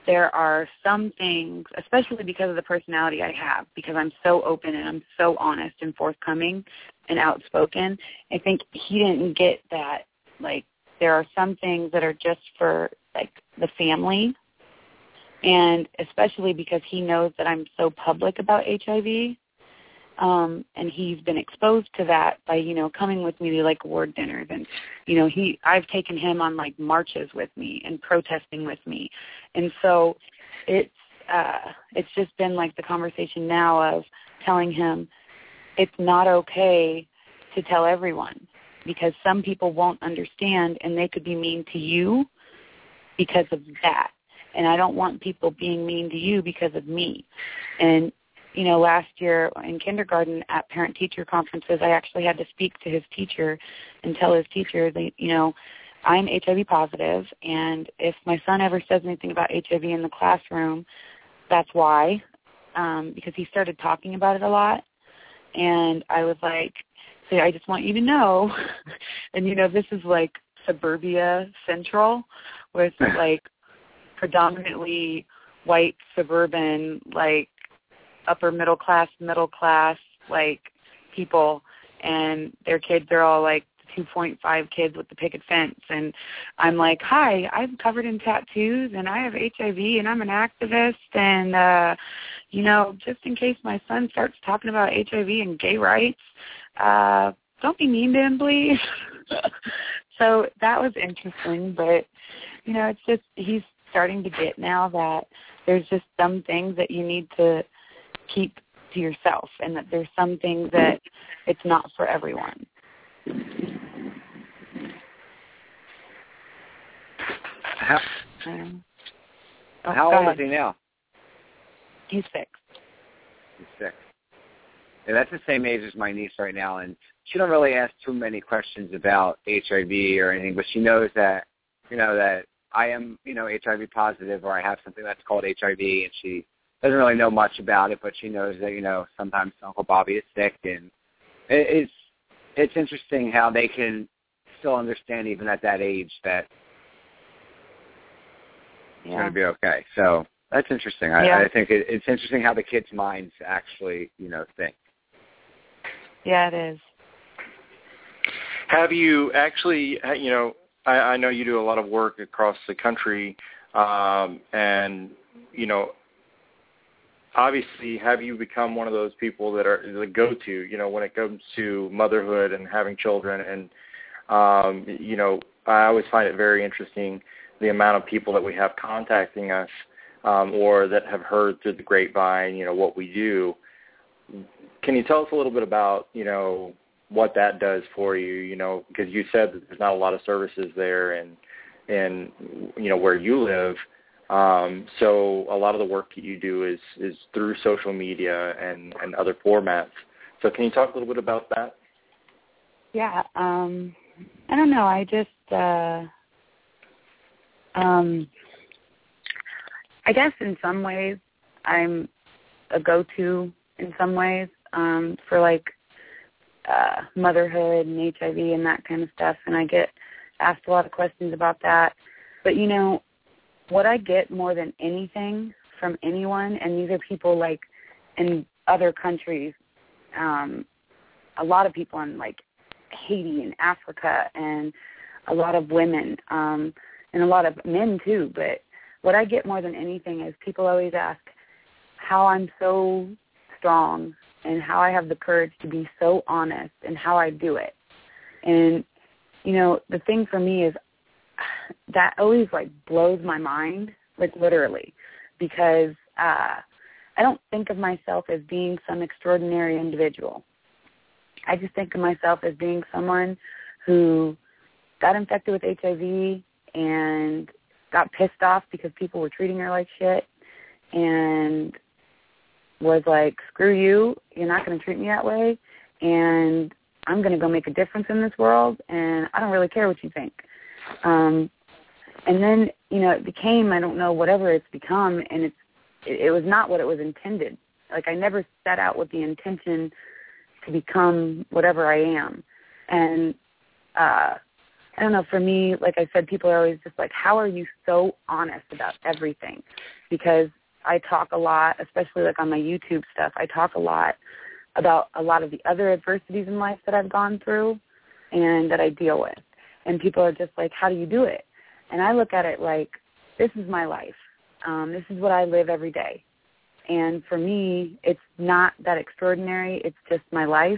there are some things, especially because of the personality I have, because I'm so open and I'm so honest and forthcoming and outspoken, I think he didn't get that, like, there are some things that are just for, like, the family, and especially because he knows that I'm so public about HIV, and he's been exposed to that by, you know, coming with me to, like, award dinners, and, you know, I've taken him on, like, marches with me and protesting with me, and so it's just been, like, the conversation now of telling him it's not okay to tell everyone, because some people won't understand and they could be mean to you because of that. And I don't want people being mean to you because of me. And, you know, last year in kindergarten at parent-teacher conferences, I actually had to speak to his teacher and tell his teacher that, you know, I'm HIV positive, and if my son ever says anything about HIV in the classroom, that's why, because he started talking about it a lot. And I was like, so I just want you to know, and, you know, this is like suburbia central with, like, predominantly white suburban, like, upper middle class, like, people, and their kids are all, like, 2.5 kids with the picket fence, and I'm like, hi, I'm covered in tattoos, and I have HIV, and I'm an activist, and, you know, just in case my son starts talking about HIV and gay rights, don't be mean to him, please. So that was interesting, but, you know, it's just he's starting to get now that there's just some things that you need to keep to yourself, and that there's some things that it's not for everyone. How old is he now? He's 6. He's 6. Yeah, that's the same age as my niece right now, and she don't really ask too many questions about HIV or anything, but she knows that, you know, that I am, you know, HIV positive, or I have something that's called HIV, and she doesn't really know much about it, but she knows that, you know, sometimes Uncle Bobby is sick, and it's interesting how they can still understand even at that age that it's going to be okay. So that's interesting. I think it's interesting how the kids' minds actually, you know, think. Yeah, it is. Have you actually, you know, I know you do a lot of work across the country, and, you know, obviously, have you become one of those people that are the go-to, you know, when it comes to motherhood and having children? And, you know, I always find it very interesting the amount of people that we have contacting us, or that have heard through the grapevine, you know, what we do. Can you tell us a little bit about, you know, what that does for you, you know, because you said that there's not a lot of services there and you know, where you live. So a lot of the work that you do is through social media and other formats. So can you talk a little bit about that? Yeah. I don't know. I just, I guess in some ways I'm a go-to in some ways, for like, motherhood and HIV and that kind of stuff. And I get asked a lot of questions about that. But, you know, what I get more than anything from anyone, and these are people like in other countries, a lot of people in like Haiti and Africa, and a lot of women, and a lot of men too. But what I get more than anything is people always ask how I'm so strong and how I have the courage to be so honest and how I do it. And, you know, the thing for me is that always, like, blows my mind, like, literally, because I don't think of myself as being some extraordinary individual. I just think of myself as being someone who got infected with HIV and got pissed off because people were treating her like shit and was like, screw you, you're not going to treat me that way, and I'm going to go make a difference in this world, and I don't really care what you think. And then, you know, it became, I don't know, whatever it's become, and it was not what it was intended. Like, I never set out with the intention to become whatever I am. And I don't know, for me, like I said, people are always just like, how are you so honest about everything? Because I talk a lot, especially like on my YouTube stuff, I talk a lot about a lot of the other adversities in life that I've gone through and that I deal with. And people are just like, how do you do it? And I look at it like, this is my life. This is what I live every day. And for me, it's not that extraordinary. It's just my life.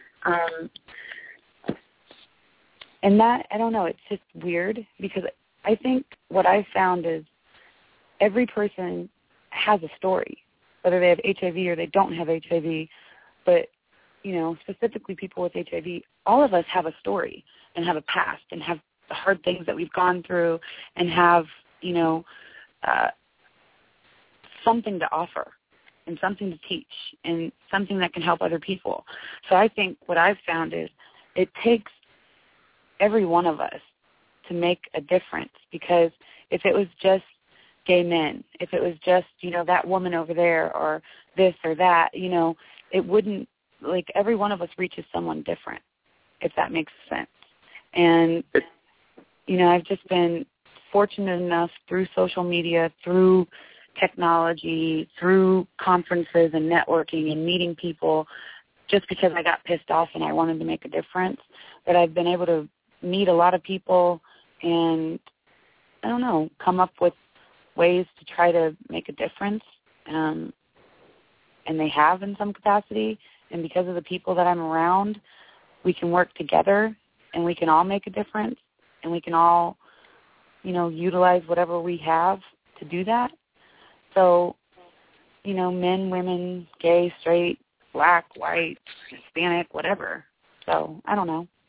And that, I don't know, it's just weird because I think what I've found is every person has a story, whether they have HIV or they don't have HIV. But, you know, specifically people with HIV, all of us have a story and have a past and have the hard things that we've gone through and have, you know, something to offer and something to teach and something that can help other people. So I think what I've found is it takes every one of us to make a difference, because if it was just gay men, if it was just, you know, that woman over there or this or that, you know, it wouldn't, like, every one of us reaches someone different, if that makes sense. And, you know, I've just been fortunate enough through social media, through technology, through conferences and networking and meeting people, just because I got pissed off and I wanted to make a difference, that I've been able to meet a lot of people and, I don't know, come up with ways to try to make a difference. And they have in some capacity. And because of the people that I'm around, we can work together and we can all make a difference and we can all, you know, utilize whatever we have to do that. So, you know, men, women, gay, straight, black, white, Hispanic, whatever. So, I don't know.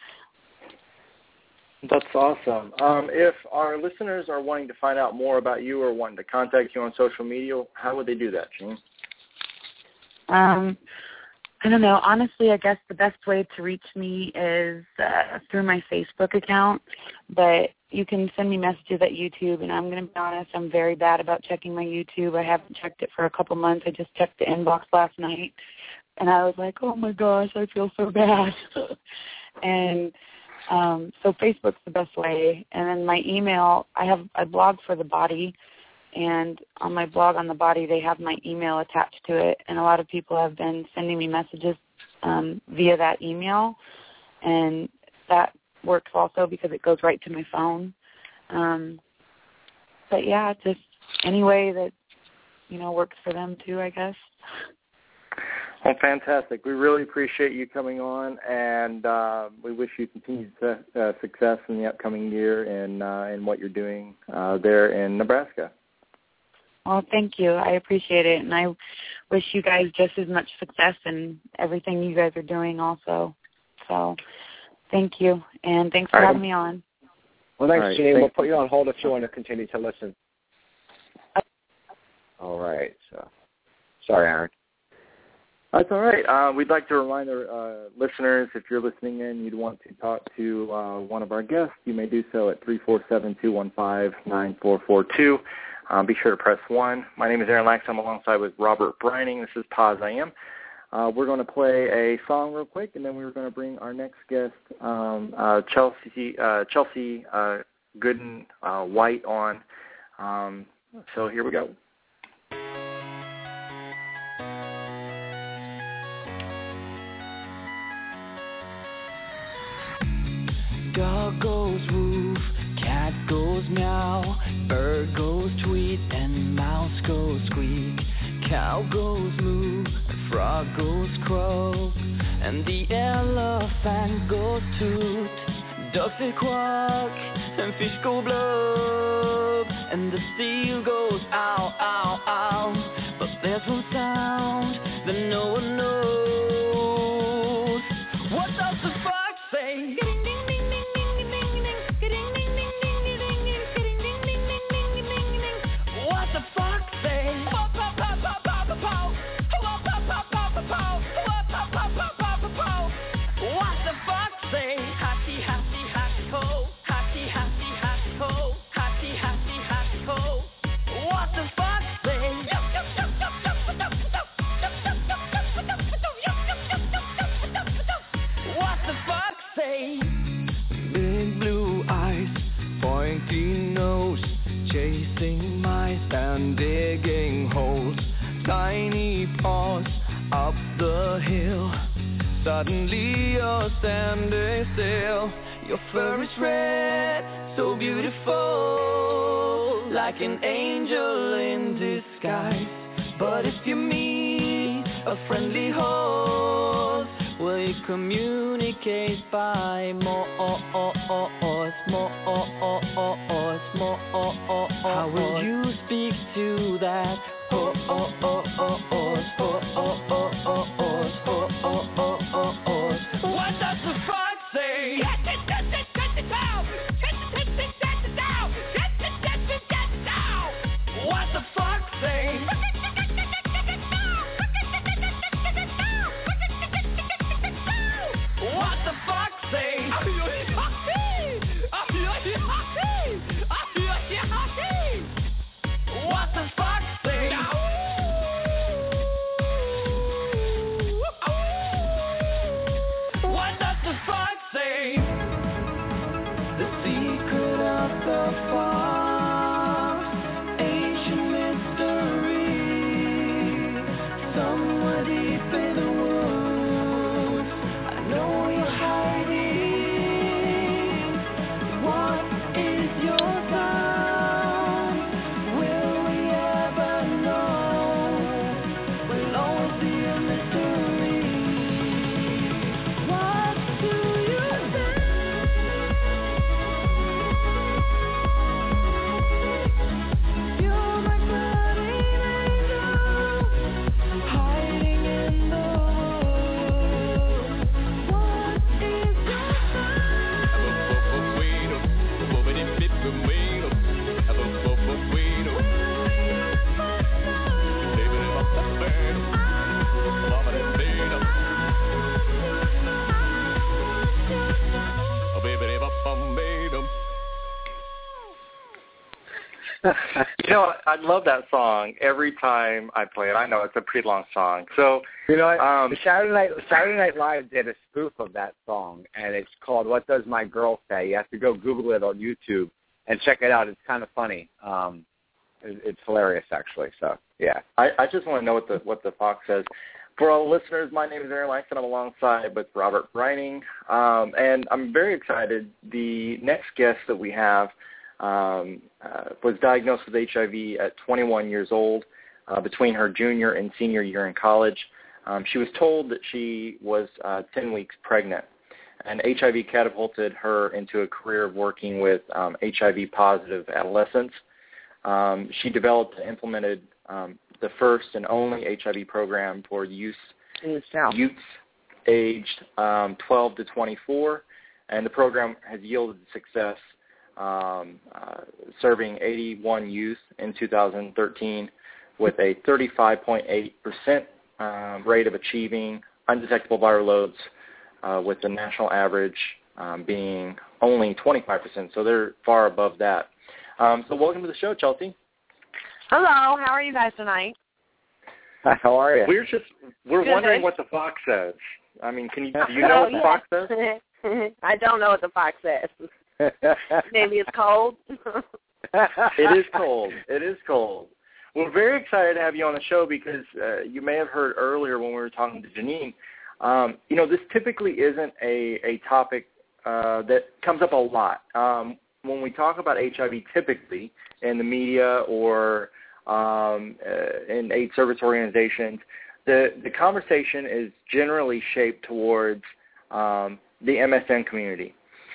That's awesome. If our listeners are wanting to find out more about you or wanting to contact you on social media, how would they do that, Jean? I don't know. Honestly, I guess the best way to reach me is through my Facebook account, but you can send me messages at YouTube, and I'm going to be honest, I'm very bad about checking my YouTube. I haven't checked it for a couple months. I just checked the inbox last night, and I was like, oh, my gosh, I feel so bad. And so Facebook's the best way. And then my email, I blog for The Body, and on my blog on The Body, they have my email attached to it, and a lot of people have been sending me messages via that email, and that works also because it goes right to my phone. But, yeah, just any way that, you know, works for them too, I guess. Well, fantastic. We really appreciate you coming on, and we wish you continued success in the upcoming year and what you're doing there in Nebraska. Well, thank you. I appreciate it, and I wish you guys just as much success in everything you guys are doing also. So thank you, and thanks for having me on. Well, thanks, Jeannie. We'll put you on hold if you want to continue to listen. All right. So, sorry, Aaron. That's all right. We'd like to remind our listeners, if you're listening in, you'd want to talk to one of our guests, you may do so at 347-215-9442. Be sure to press 1. My name is Aaron Lax. I'm alongside with Robert Brining. This is Paz I Am. We're going to play a song real quick, and then we're going to bring our next guest, Chelsea Gooden White, on. So here we go. Dog goes woof, cat goes meow, bird goes tweet, and mouse goes squeak. Cow goes moo, frog goes croak, and the elephant goes toot. Ducks they quack, and fish go blub, and the seal goes ow, ow, ow. But there's one sound that no one knows. What does the fox say? Big blue a hill. Suddenly you're standing still. Your fur is red, so beautiful, like an angel in disguise. But if you meet a friendly horse, will you communicate by more? How will you speak to that horse? What does the fox say? What the fox say? What the fox say? What the fox say? What does the fox say? The secret of the fox, ancient mystery, somewhere deep in the woods. I know you're hiding. What is your sound? Will we ever know? Will always be a mystery. What do you think? You're my guardian angel, hiding in the woods. What is your You know, I love that song every time I play it. I know it's a pretty long song. So, Saturday Night Live did a spoof of that song, and it's called "What Does My Girl Say?" You have to go Google it on YouTube and check it out. It's kind of funny. It's hilarious, actually. So, yeah. I just want to know what the fox says. For all listeners, my name is Aaron Langston. I'm alongside with Robert Brining, and I'm very excited. The next guest that we have was diagnosed with HIV at 21 years old between her junior and senior year in college. She was told that she was 10 weeks pregnant, and HIV catapulted her into a career of working with HIV-positive adolescents. She developed and implemented the first and only HIV program for youths aged 12 to 24, and the program has yielded success, serving 81 youth in 2013 with a 35.8% rate of achieving undetectable viral loads, with the national average being only 25%, so they're far above that. So welcome to the show, Chelsea. Hello, how are you guys tonight? How are you? We're wondering what the fox says. I mean, do you know what the fox says? I don't know what the fox says. Maybe it's cold. It is cold. It is cold. We're very excited to have you on the show because you may have heard earlier when we were talking to Janine. This typically isn't a topic that comes up a lot. When we talk about HIV typically in the media or in AIDS service organizations, the conversation is generally shaped towards the MSN community.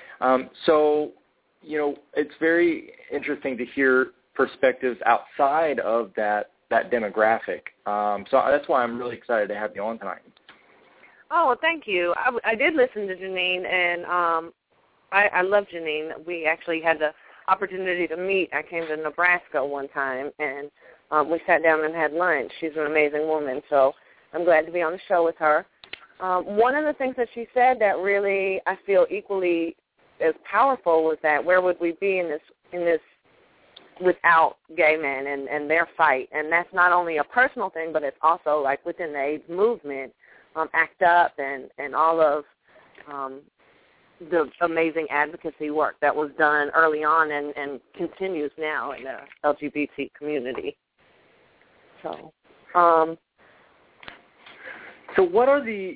It's very interesting to hear perspectives outside of that demographic. So that's why I'm really excited to have you on tonight. Oh, well, thank you. I did listen to Janine, and I love Janine. We actually had the opportunity to meet. I came to Nebraska one time, and we sat down and had lunch. She's an amazing woman, so I'm glad to be on the show with her. One of the things that she said that really I feel equally as powerful was that where would we be in this without gay men and their fight? And that's not only a personal thing, but it's also like within the AIDS movement, ACT UP and all of the amazing advocacy work that was done early on and continues now in the LGBT community. So, So what are the,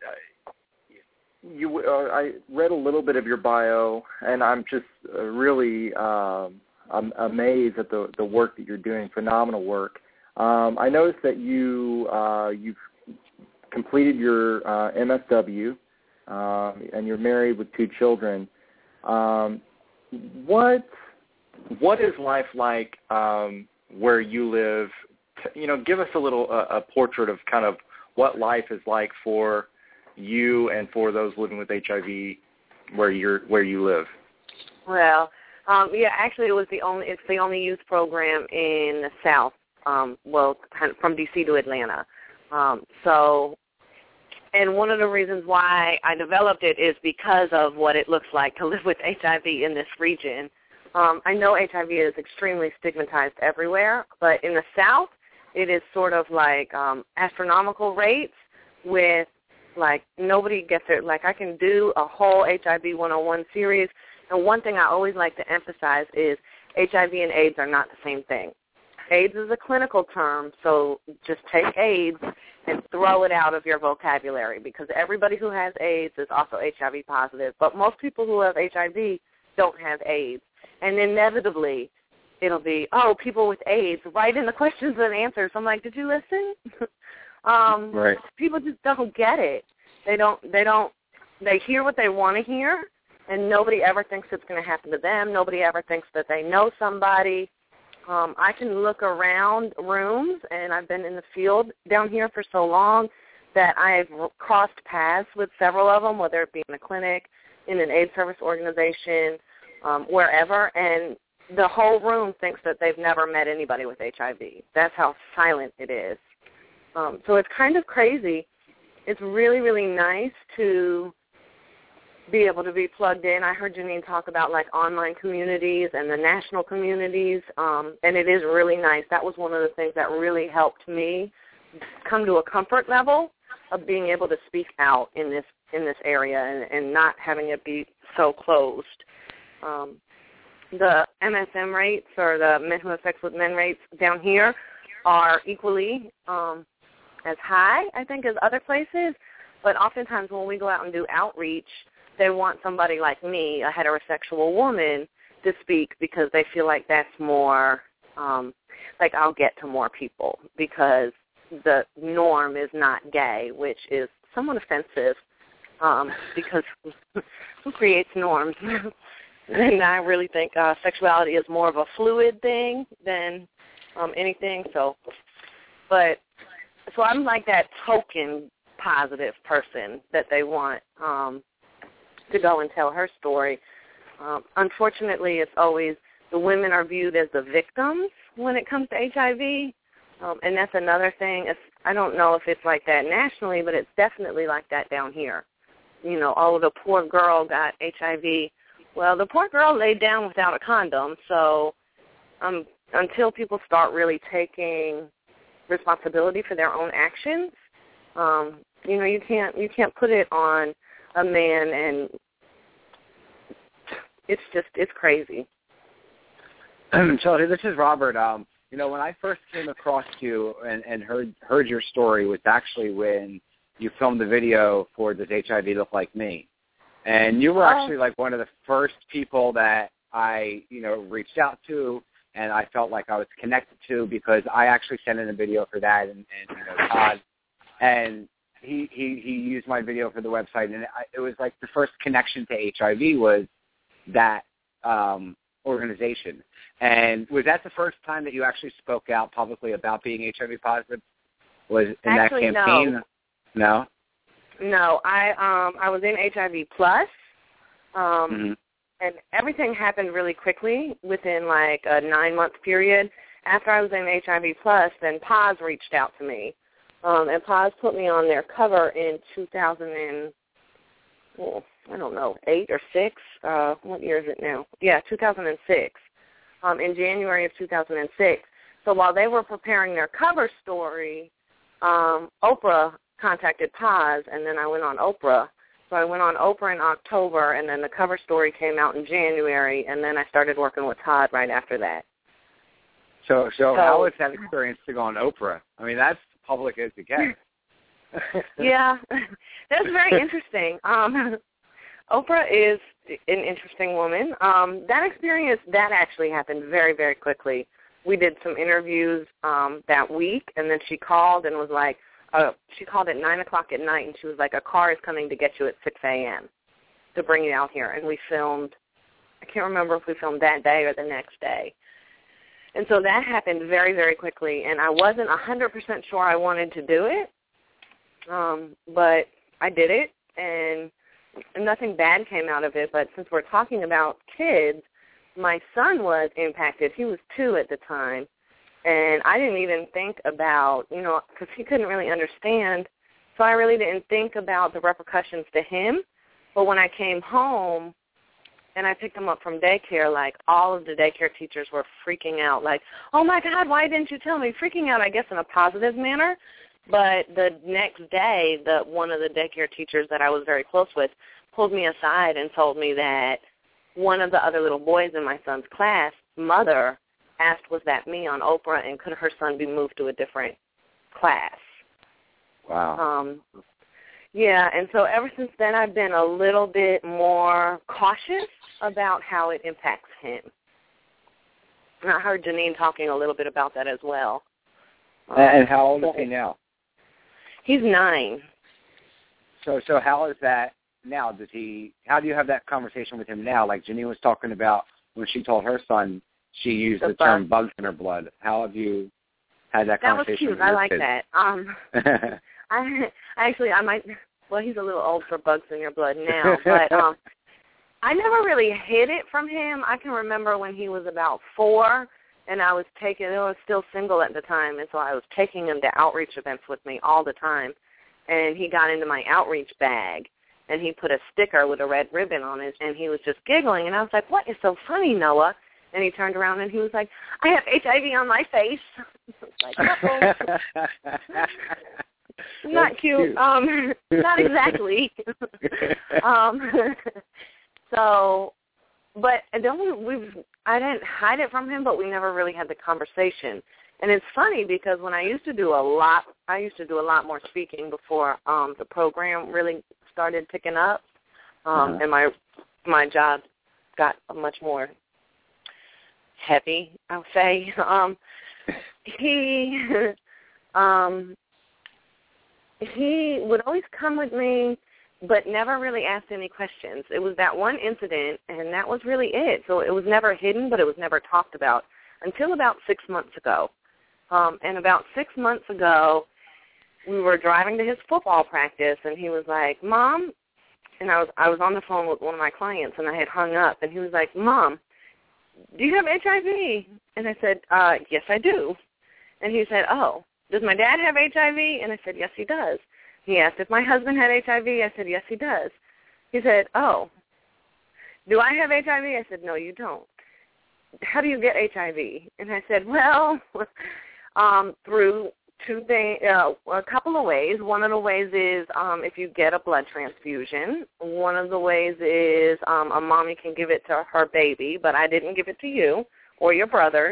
I read a little bit of your bio, and I'm just really I'm amazed at the work that you're doing, phenomenal work. I noticed that you've completed your MSW, and you're married with 2 children. What is life like where you live? Give us a little a portrait of kind of what life is like for you and for those living with HIV where you live. Well, actually, it's the only youth program in the South. Kind of from DC to Atlanta. And one of the reasons why I developed it is because of what it looks like to live with HIV in this region. I know HIV is extremely stigmatized everywhere, but in the South, it is sort of like astronomical rates with, like, nobody gets it. Like, I can do a whole HIV 101 series, and one thing I always like to emphasize is HIV and AIDS are not the same thing. AIDS is a clinical term, so just take AIDS and throw it out of your vocabulary, because everybody who has AIDS is also HIV positive, but most people who have HIV don't have AIDS. And inevitably, it'll be, people with AIDS, write in the questions and answers. I'm like, did you listen? Right. People just don't get it. They hear what they want to hear, and nobody ever thinks it's going to happen to them. Nobody ever thinks that they know somebody. I can look around rooms, and I've been in the field down here for so long that I've crossed paths with several of them, whether it be in a clinic, in an AIDS service organization, wherever, and the whole room thinks that they've never met anybody with HIV. That's how silent it is. So it's kind of crazy. It's really, really nice to be able to be plugged in. I heard Janine talk about, like, online communities and the national communities, and it is really nice. That was one of the things that really helped me come to a comfort level of being able to speak out in this area and not having it be so closed. The MSM rates, or the men who have sex with men rates down here, are equally as high, I think, as other places. But oftentimes when we go out and do outreach, they want somebody like me, a heterosexual woman, to speak, because they feel like that's more, like, I'll get to more people, because the norm is not gay, which is somewhat offensive, because who creates norms? And I really think sexuality is more of a fluid thing than anything. So I'm like that token positive person that they want to go and tell her story. Unfortunately, it's always the women are viewed as the victims when it comes to HIV, and that's another thing. I don't know if it's like that nationally, but it's definitely like that down here. The poor girl got HIV. Well, the poor girl laid down without a condom, so until people start really taking responsibility for their own actions, you can't put it on a man, and it's crazy. Chelsea, this is Robert. When I first came across you and heard your story was actually when you filmed the video for Does HIV Look Like Me? And you were actually like one of the first people that I, reached out to, and I felt like I was connected to, because I actually sent in a video for that, and Todd, and he used my video for the website, and it was like the first connection to HIV was that organization. And was that the first time that you actually spoke out publicly about being HIV positive? Was in actually, that campaign? No. No, I was in HIV Plus, and everything happened really quickly within like a 9-month period. After I was in HIV Plus, then Paz reached out to me, and Paz put me on their cover in 2008 or 6. What year is it now? Yeah, 2006. In January of 2006. So while they were preparing their cover story, Oprah contacted Paz, and then I went on Oprah. So I went on Oprah in October, and then the cover story came out in January, and then I started working with Todd right after that. So how was that experience to go on Oprah? I mean, that's public as it gets. Yeah, that's very interesting. Oprah is an interesting woman. That experience, that actually happened very, very quickly. We did some interviews that week, and then she called and was like, she called at 9 o'clock at night, and she was like, a car is coming to get you at 6 a.m. to bring you out here. And we filmed, I can't remember if we filmed that day or the next day. And so that happened very, very quickly, and I wasn't 100% sure I wanted to do it, but I did it, and nothing bad came out of it. But since we're talking about kids, my son was impacted. He was 2 at the time, and I didn't even think about, because he couldn't really understand, so I really didn't think about the repercussions to him. But when I came home and I picked him up from daycare, like, all of the daycare teachers were freaking out, like, oh, my God, why didn't you tell me? Freaking out, I guess, in a positive manner. But the next day, one of the daycare teachers that I was very close with pulled me aside and told me that one of the other little boys in my son's class, mother, asked, was that me on Oprah, and could her son be moved to a different class? Wow. Yeah, and so ever since then I've been a little bit more cautious about how it impacts him. And I heard Janine talking a little bit about that as well. And how old is he now? He's 9. So how is that now? How do you have that conversation with him now? Like Janine was talking about when she told her son she used the term bugs in her blood. How have you had that conversation with your That was cute. kids? I like that. I might, well, he's a little old for bugs in your blood now, but I never really hid it from him. I can remember when he was about 4, and I was still single at the time, and so I was taking him to outreach events with me all the time, and he got into my outreach bag, and he put a sticker with a red ribbon on it, and he was just giggling, and I was like, what is so funny, Noah? And he turned around, and he was like, I have HIV on my face. Like, not cute. Not exactly. So, but I didn't hide it from him, but we never really had the conversation. And it's funny because when I used to do a lot more speaking before the program really started picking up, and my job got much more heavy, I'll say. He would always come with me, but never really asked any questions. It was that one incident, and that was really it. So it was never hidden, but it was never talked about until about 6 months ago. And about 6 months ago, we were driving to his football practice, and he was like, Mom, and I was on the phone with one of my clients, and I had hung up, and he was like, Mom, do you have HIV? And I said, yes, I do. And he said, oh, does my dad have HIV? And I said, yes, he does. He asked if my husband had HIV. I said, yes, he does. He said, oh, do I have HIV? I said, no, you don't. How do you get HIV? And I said, well, through a couple of ways. One of the ways is if you get a blood transfusion. One of the ways is a mommy can give it to her baby, but I didn't give it to you or your brothers.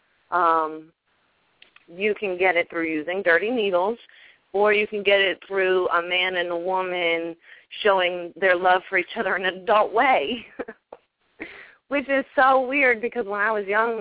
You can get it through using dirty needles, or you can get it through a man and a woman showing their love for each other in an adult way, which is so weird because when I was younger,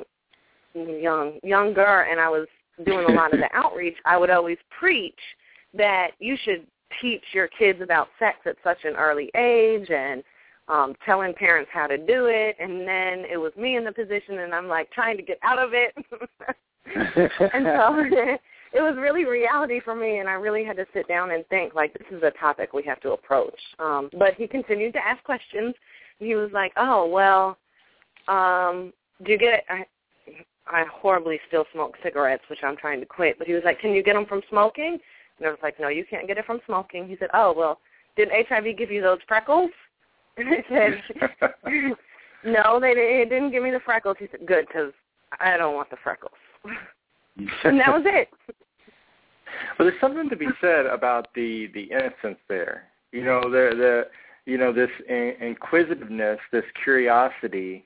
and I was doing a lot of the outreach, I would always preach that you should teach your kids about sex at such an early age and telling parents how to do it. And then it was me in the position, and I'm like trying to get out of it. And so it was really reality for me, and I really had to sit down and think, like, this is a topic we have to approach. But he continued to ask questions. He was like, oh, well, do you get it? I horribly still smoke cigarettes, which I'm trying to quit. But he was like, can you get them from smoking? And I was like, no, you can't get it from smoking. He said, oh, well, did HIV give you those freckles? And I said, no, it didn't give me the freckles. He said, good, because I don't want the freckles. And that was it. Well, there's something to be said about the innocence there. You know, this inquisitiveness, this curiosity,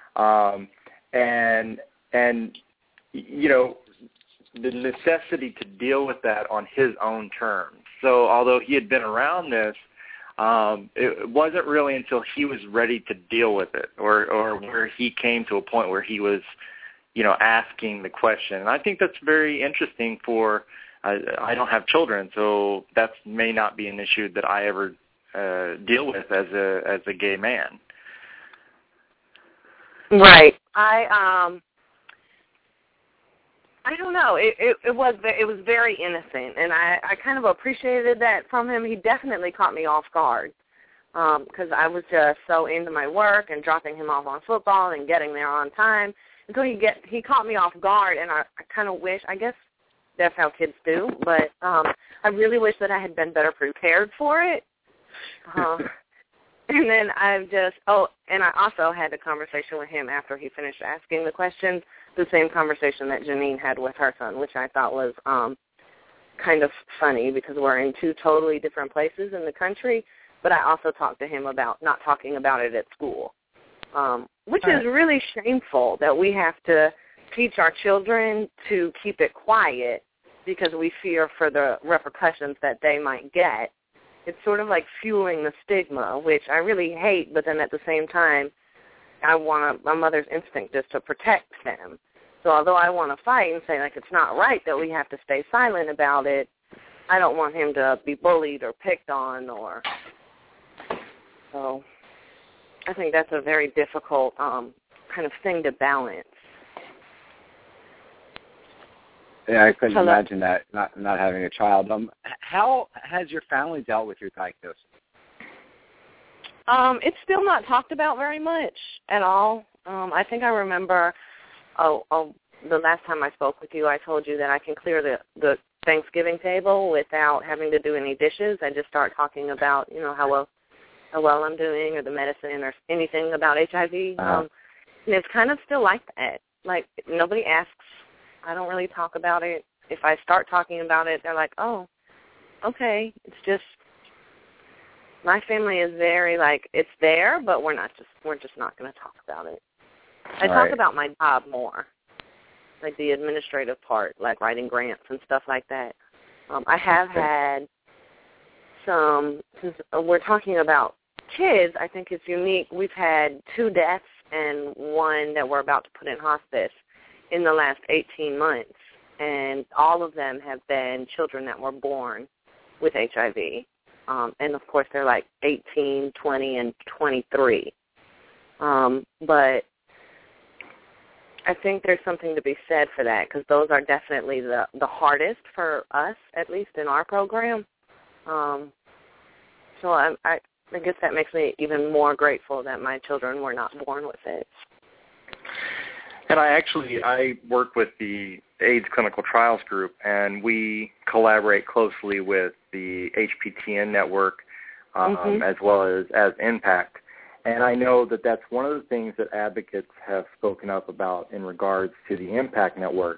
and you know, the necessity to deal with that on his own terms. so although he had been around this, it wasn't really until he was ready to deal with it, or where he came to a point where he was, asking the question. And I think that's very interesting for. I don't have children, so that may not be an issue that I ever deal with as a gay man. Right. I don't know. It was very innocent, and I kind of appreciated that from him. He definitely caught me off guard because I was just so into my work and dropping him off on football and getting there on time. And so he caught me off guard, and I kind of wish, I guess that's how kids do, but I really wish that I had been better prepared for it. And then and I also had a conversation with him after he finished asking the questions, the same conversation that Janine had with her son, which I thought was kind of funny because we're in two totally different places in the country, but I also talked to him about not talking about it at school, which is really shameful that we have to teach our children to keep it quiet because we fear for the repercussions that they might get. It's sort of like fueling the stigma, which I really hate, but then at the same time, my mother's instinct is to protect them. So although I want to fight and say, it's not right that we have to stay silent about it, I don't want him to be bullied or picked on So I think that's a very difficult kind of thing to balance. Yeah, I couldn't imagine that, not having a child. How has your family dealt with your diagnosis? It's still not talked about very much at all. I think I remember the last time I spoke with you, I told you that I can clear the Thanksgiving table without having to do any dishes. I just start talking about, how well I'm doing or the medicine or anything about HIV. And it's kind of still like that. Like, nobody asks. I don't really talk about it. If I start talking about it, they're like, oh, okay. It's just, my family is very it's there, but we're just not going to talk about it. I talk about my job more, like the administrative part, like writing grants and stuff like that. I have had some, since we're talking about kids, I think it's unique. We've had 2 deaths and 1 that we're about to put in hospice in the last 18 months, and all of them have been children that were born with HIV. And, of course, they're 18, 20, and 23. But I think there's something to be said for that because those are definitely the hardest for us, at least in our program. So I guess that makes me even more grateful that my children were not born with it. And I work with the AIDS Clinical Trials Group, and we collaborate closely with the HPTN network as well as Impact. And I know that that's one of the things that advocates have spoken up about in regards to the Impact network,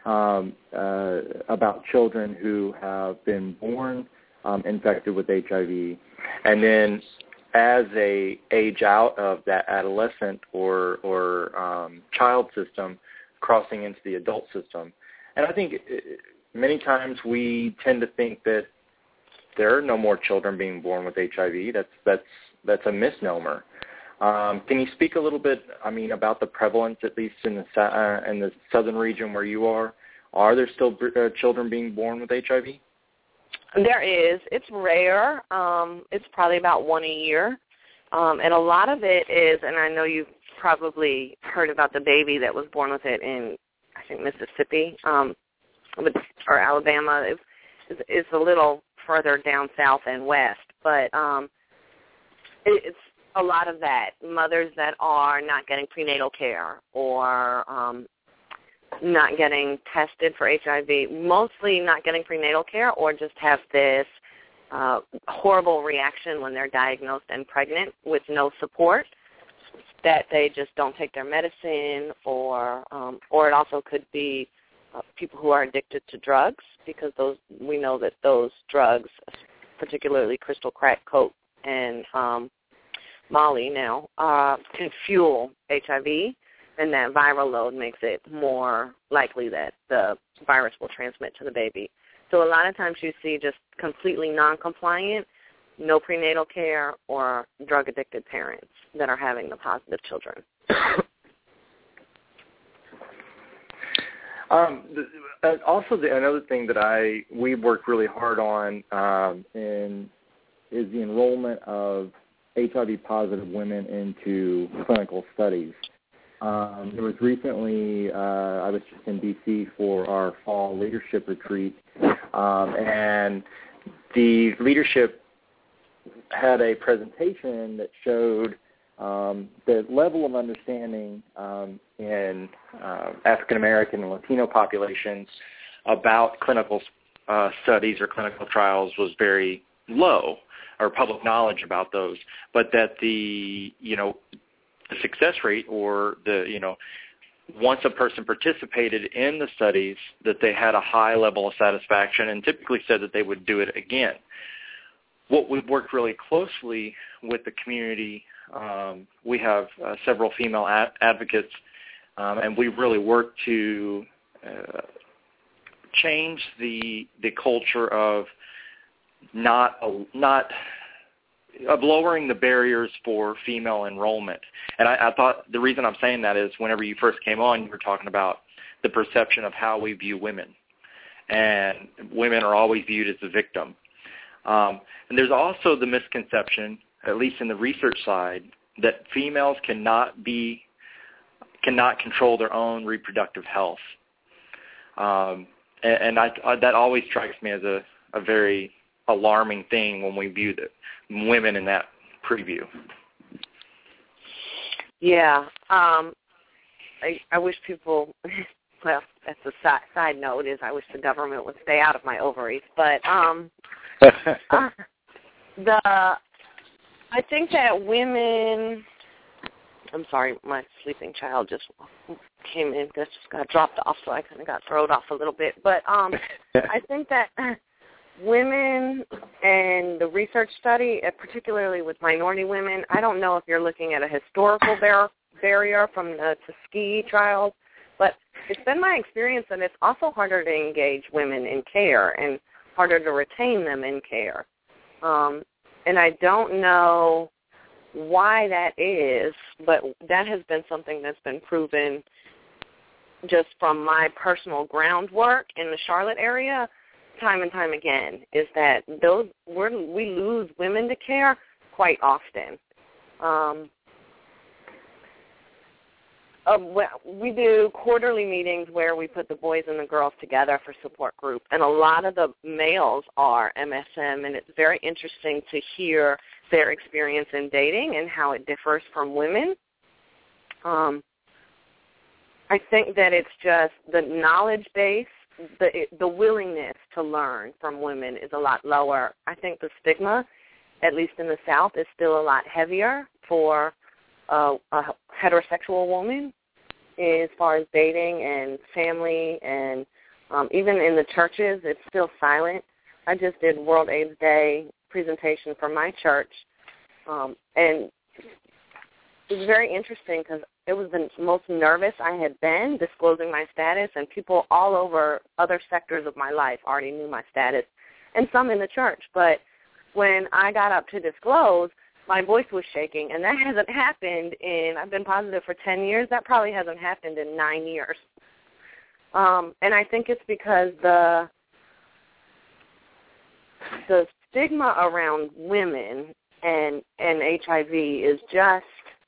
about children who have been born infected with HIV, and then as they age out of that adolescent or child system, crossing into the adult system. And I think many times we tend to think that there are no more children being born with HIV. That's a misnomer. Can you speak a little bit, about the prevalence, at least in the southern region where you are? Are there still children being born with HIV? There is. It's rare. It's probably about 1 a year. And a lot of it is, and I know you've probably heard about the baby that was born with it in, I think, Mississippi or Alabama. It's a little further down south and west. But it's a lot of that. Mothers that are not getting prenatal care or not getting tested for HIV, mostly not getting prenatal care, or just have this horrible reaction when they're diagnosed and pregnant with no support, that they just don't take their medicine, or it also could be people who are addicted to drugs, because we know that those drugs, particularly crystal crack, coke, and Molly now, can fuel HIV. and that viral load makes it more likely that the virus will transmit to the baby. So a lot of times you see just completely non-compliant, no prenatal care, or drug-addicted parents that are having the positive children. Another thing that we worked really hard on is the enrollment of HIV-positive women into clinical studies. There was recently, I was just in D.C. for our fall leadership retreat, and the leadership had a presentation that showed the level of understanding in African American and Latino populations about clinical studies or clinical trials was very low, or public knowledge about those, but that the success rate, or once a person participated in the studies, that they had a high level of satisfaction and typically said that they would do it again. What we've worked really closely with the community, we have several female advocates, and we've really worked to change the culture of of lowering the barriers for female enrollment. And I thought the reason I'm saying that is whenever you first came on, you were talking about the perception of how we view women. And women are always viewed as the victim. And there's also the misconception, at least in the research side, that females cannot control their own reproductive health. And that always strikes me as a very alarming thing when we view the women in that preview. Yeah. I wish people, well, that's a side note, is I wish the government would stay out of my ovaries. But I think that women, I'm sorry, my sleeping child just came in, just got dropped off, so I kind of got thrown off a little bit. But I think that women and the research study, particularly with minority women, I don't know if you're looking at a historical barrier from the Tuskegee trials, but it's been my experience that it's also harder to engage women in care and harder to retain them in care. And I don't know why that is, but that has been something that's been proven just from my personal groundwork in the Charlotte area time and time again, is that we lose women to care quite often. We do quarterly meetings where we put the boys and the girls together for support group, and a lot of the males are MSM, and it's very interesting to hear their experience in dating and how it differs from women. I think that it's just the knowledge base, the willingness to learn from women is a lot lower. I think the stigma, at least in the South, is still a lot heavier for a heterosexual woman as far as dating and family, and even in the churches, it's still silent. I just did World AIDS Day presentation for my church, and it was very interesting because it was the most nervous I had been disclosing my status, and people all over other sectors of my life already knew my status, and some in the church. But when I got up to disclose, my voice was shaking, and that hasn't happened I've been positive for 10 years. That probably hasn't happened in 9 years. And I think it's because the stigma around women and HIV is just,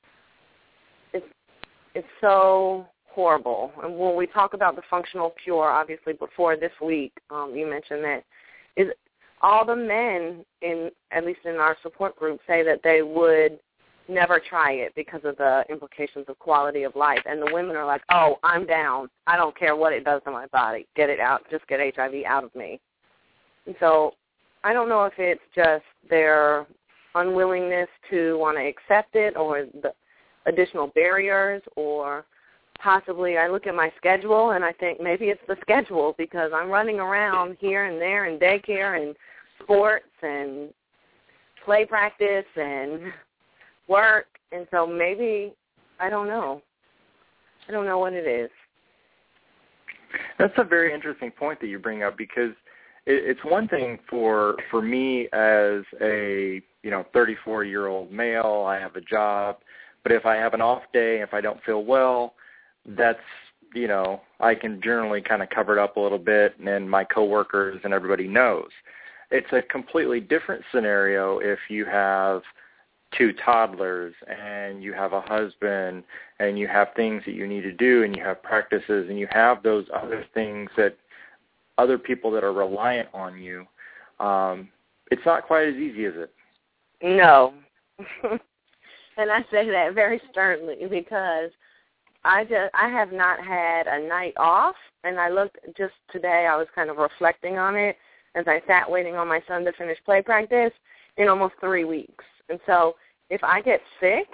it's so horrible. And when we talk about the functional cure, obviously before this week, you mentioned that all the men, at least in our support group, say that they would never try it because of the implications of quality of life. And the women are like, oh, I'm down. I don't care what it does to my body. Get it out. Just get HIV out of me. And so I don't know if it's just their unwillingness to want to accept it, or the additional barriers, or possibly I look at my schedule and I think maybe it's the schedule, because I'm running around here and there in daycare and sports and play practice and work, and so maybe, I don't know. I don't know what it is. That's a very interesting point that you bring up, because it's one thing for me as a 34-year-old male, I have a job, but if I have an off day, if I don't feel well, that's, I can generally kind of cover it up a little bit, and then my coworkers and everybody knows. It's a completely different scenario if you have 2 toddlers and you have a husband and you have things that you need to do and you have practices and you have those other things that other people that are reliant on you. It's not quite as easy, is it? No. And I say that very sternly because I have not had a night off, and I looked just today, I was kind of reflecting on it as I sat waiting on my son to finish play practice in almost 3 weeks. And so if I get sick,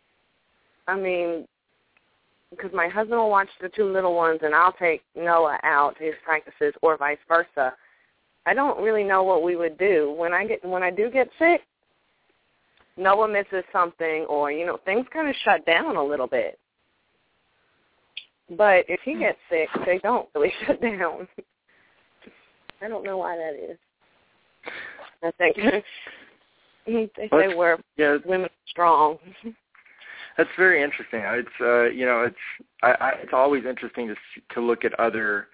because my husband will watch the 2 little ones and I'll take Noah out to his practices or vice versa, I don't really know what we would do. When I do get sick, Noah misses something or, things kind of shut down a little bit. But if he gets sick, they don't really shut down. I don't know why that is. I think they say we're women strong. That's very interesting. It's it's always interesting to look at other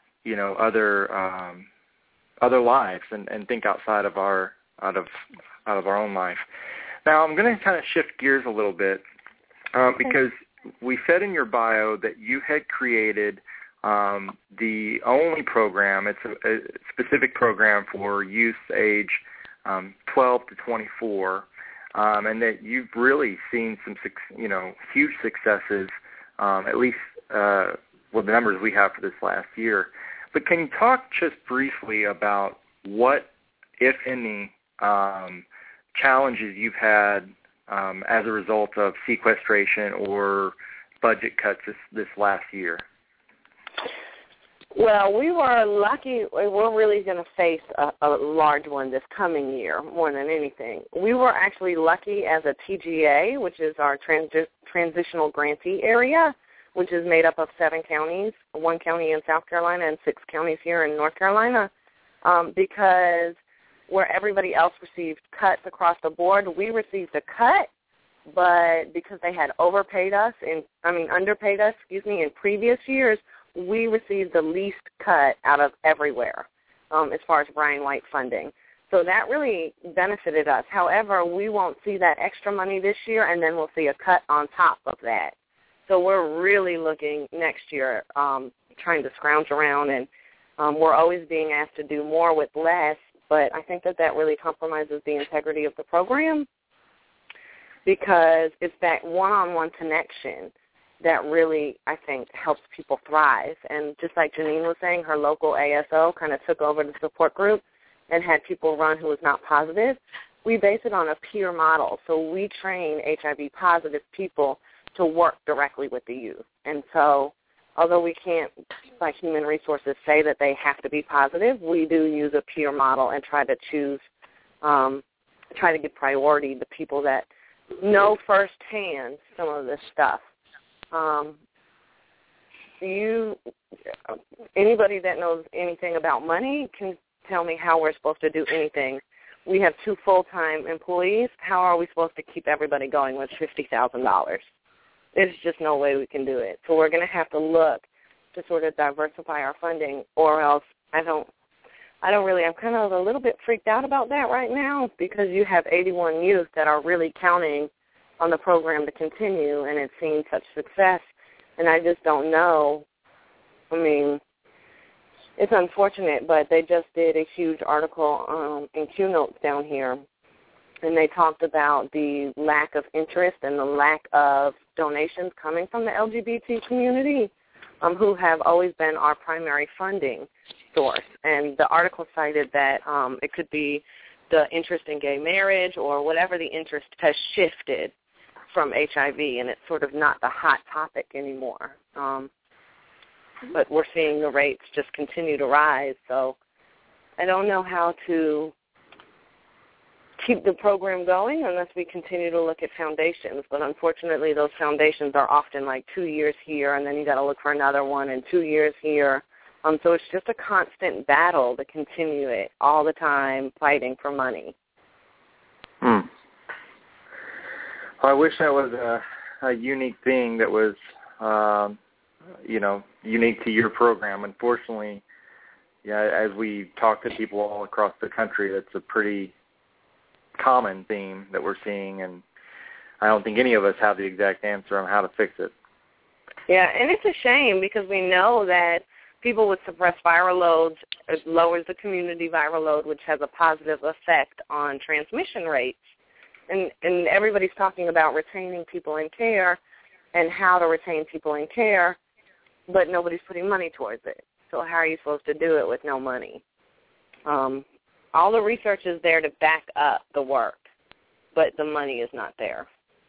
lives and think outside of our own life. Now I'm going to kind of shift gears a little bit because we said in your bio that you had created the only program. It's a specific program for youth age 12 to 24, and that you've really seen some huge successes, at least with the numbers we have for this last year. But can you talk just briefly about what, if any, challenges you've had as a result of sequestration or budget cuts this last year? Well, we were lucky. We're really going to face a large one this coming year more than anything. We were actually lucky as a TGA, which is our transitional grantee area, which is made up of 7 counties, 1 county in South Carolina and 6 counties here in North Carolina, because where everybody else received cuts across the board, we received a cut, but because they had underpaid us in previous years, we received the least cut out of everywhere as far as Brian White funding. So that really benefited us. However, we won't see that extra money this year, and then we'll see a cut on top of that. So we're really looking next year, trying to scrounge around, and we're always being asked to do more with less, but I think that really compromises the integrity of the program because it's that one-on-one connection that really, I think, helps people thrive. And just like Janine was saying, her local ASO kind of took over the support group and had people run who was not positive. We base it on a peer model. So we train HIV-positive people to work directly with the youth. And so although we can't, by human resources, say that they have to be positive, we do use a peer model and try to choose, try to give priority to people that know firsthand some of this stuff. Anybody that knows anything about money can tell me how we're supposed to do anything. We have 2 full-time employees. How are we supposed to keep everybody going with $50,000? There's just no way we can do it. So we're going to have to look to sort of diversify our funding, or else I'm kind of a little bit freaked out about that right now because you have 81 youth that are really counting on the program to continue, and it's seen such success, and I just don't know. It's unfortunate, but they just did a huge article in Q Notes down here, and they talked about the lack of interest and the lack of donations coming from the LGBT community, who have always been our primary funding source. And the article cited that it could be the interest in gay marriage or whatever the interest has shifted from HIV, and it's sort of not the hot topic anymore. But we're seeing the rates just continue to rise, so I don't know how to keep the program going unless we continue to look at foundations. But unfortunately, those foundations are often like 2 years here, and then you got to look for another one, and 2 years here. So it's just a constant battle to continue it all the time, fighting for money. Well, I wish that was a unique thing that was, unique to your program. Unfortunately, as we talk to people all across the country, that's a pretty common theme that we're seeing, and I don't think any of us have the exact answer on how to fix it. Yeah, and it's a shame because we know that people with suppressed viral loads, it lowers the community viral load, which has a positive effect on transmission rates. And everybody's talking about retaining people in care and how to retain people in care, but nobody's putting money towards it. So how are you supposed to do it with no money? All the research is there to back up the work, but the money is not there.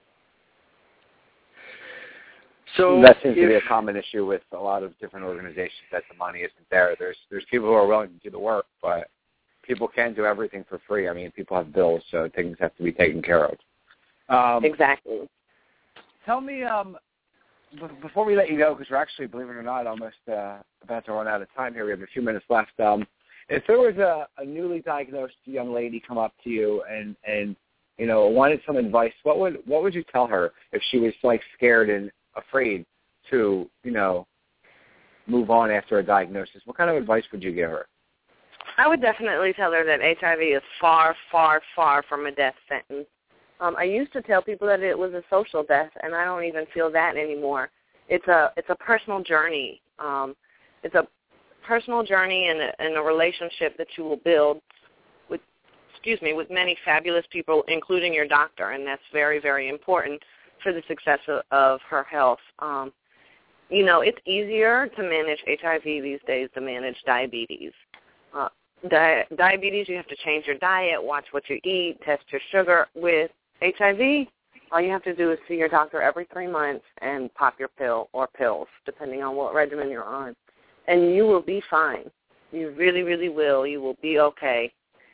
So that seems to be a common issue with a lot of different organizations, that the money isn't there. There's people who are willing to do the work, but people can't do everything for free. I mean, people have bills, so things have to be taken care of. Exactly. Tell me, before we let you go, because we're actually, believe it or not, almost about to run out of time here. We have a few minutes left. If there was a newly diagnosed young lady come up to you and wanted some advice, what would you tell her if she was like scared and afraid to move on after a diagnosis? What kind of advice would you give her? I would definitely tell her that HIV is far, far, far from a death sentence. I used to tell people that it was a social death, and I don't even feel that anymore. It's a personal journey. It's a personal journey and a relationship that you will build with many fabulous people, including your doctor, and that's very, very important for the success of her health. It's easier to manage HIV these days than manage diabetes. Diabetes, you have to change your diet, watch what you eat, test your sugar. With HIV, all you have to do is see your doctor every 3 months and pop your pill or pills, depending on what regimen you're on. And you will be fine. You really, really will. You will be okay.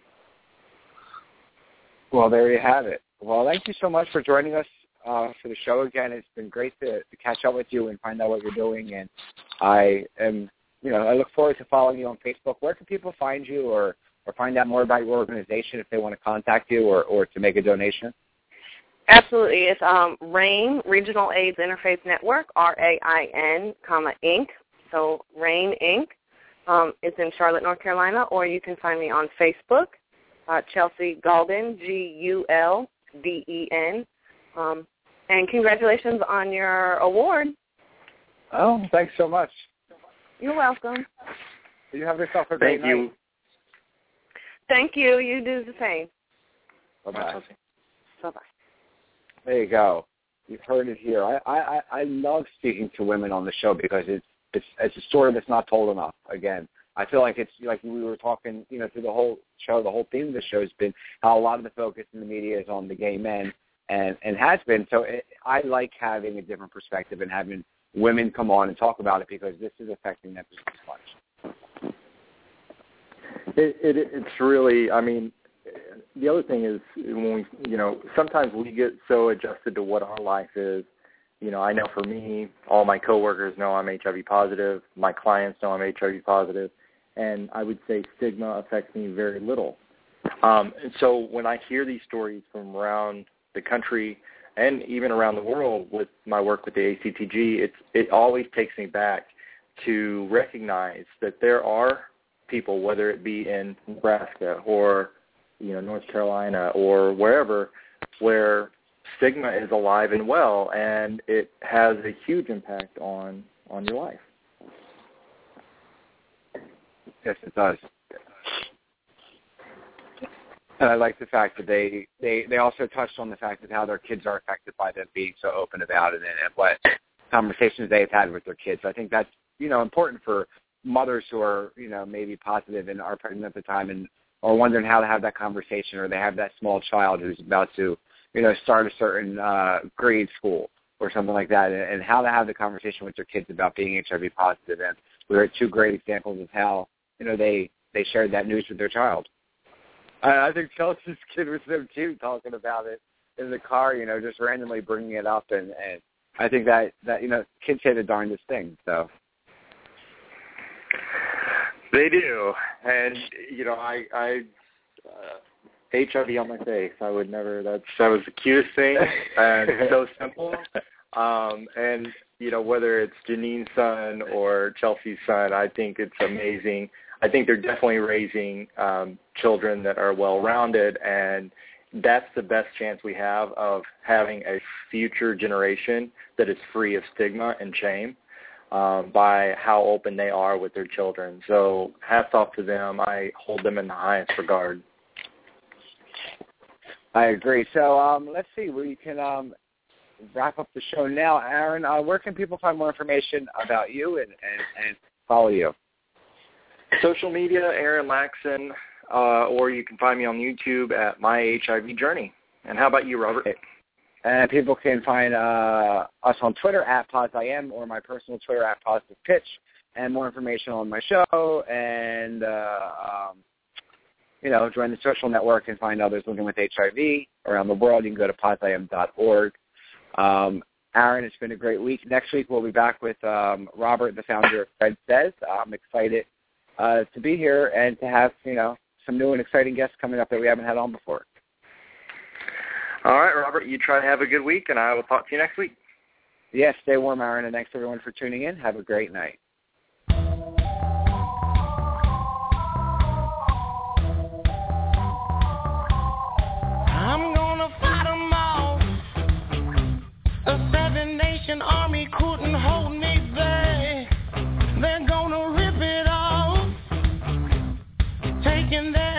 Well, there you have it. Well, thank you so much for joining us for the show again. It's been great to catch up with you and find out what you're doing. And I look forward to following you on Facebook. Where can people find you or find out more about your organization if they want to contact you or to make a donation? Absolutely. It's RAIN, Regional AIDS Interfaith Network, RAIN, Inc. So RAIN, Inc. It's in Charlotte, North Carolina, or you can find me on Facebook, Chelsea Gulden, Gulden. And congratulations on your award. Oh, thanks so much. You're welcome. You have yourself a great night. Thank you. You do the same. Bye-bye. Bye-bye. There you go. You've heard it here. I love speaking to women on the show because it's a story that's not told enough. Again, I feel like it's like we were talking, through the whole show. The whole theme of the show has been how a lot of the focus in the media is on the gay men, and has been. So I like having a different perspective and having women come on and talk about it because this is affecting them just as much. It's really, the other thing is when we, sometimes we get so adjusted to what our life is. I know for me, all my coworkers know I'm HIV positive. My clients know I'm HIV positive. And I would say stigma affects me very little. And so when I hear these stories from around the country and even around the world with my work with the ACTG, it always takes me back to recognize that there are people, whether it be in Nebraska or North Carolina or wherever, where stigma is alive and well, and it has a huge impact on your life. Yes, it does. And I like the fact that they also touched on the fact of how their kids are affected by them being so open about it and what conversations they've had with their kids. I think that's, important for mothers who are, maybe positive and are pregnant at the time and are wondering how to have that conversation, or they have that small child who's about to, start a certain grade school or something like that, and how to have the conversation with their kids about being HIV positive. And we heard two great examples of how, they shared that news with their child. I think Chelsea's kid was so cute talking about it in the car, just randomly bringing it up, and I think that kids say the darndest things, so. They do, and I HIV on my face. I would never. That was the cutest thing, and so simple. And whether it's Janine's son or Chelsea's son, I think it's amazing. I think they're definitely raising children that are well-rounded, and that's the best chance we have of having a future generation that is free of stigma and shame by how open they are with their children. So hats off to them. I hold them in the highest regard. I agree. So let's see. We can wrap up the show now. Aaron, where can people find more information about you and follow you? Social media, Aaron Laxon, or you can find me on YouTube at My HIV Journey. And how about you, Robert? And people can find us on Twitter at PosIM or my personal Twitter at PositivePitch, and more information on my show and, join the social network and find others living with HIV around the world. You can go to posim.org. Aaron, it's been a great week. Next week we'll be back with Robert, the founder of Fred Says. I'm excited to be here and to have, some new and exciting guests coming up that we haven't had on before. All right, Robert, you try to have a good week, and I will talk to you next week. Yes, stay warm, Aaron, and thanks, everyone, for tuning in. Have a great night. I'm gonna fight 'em all. A 7-nation army couldn't hold me back. They're gonna rip it off, taking their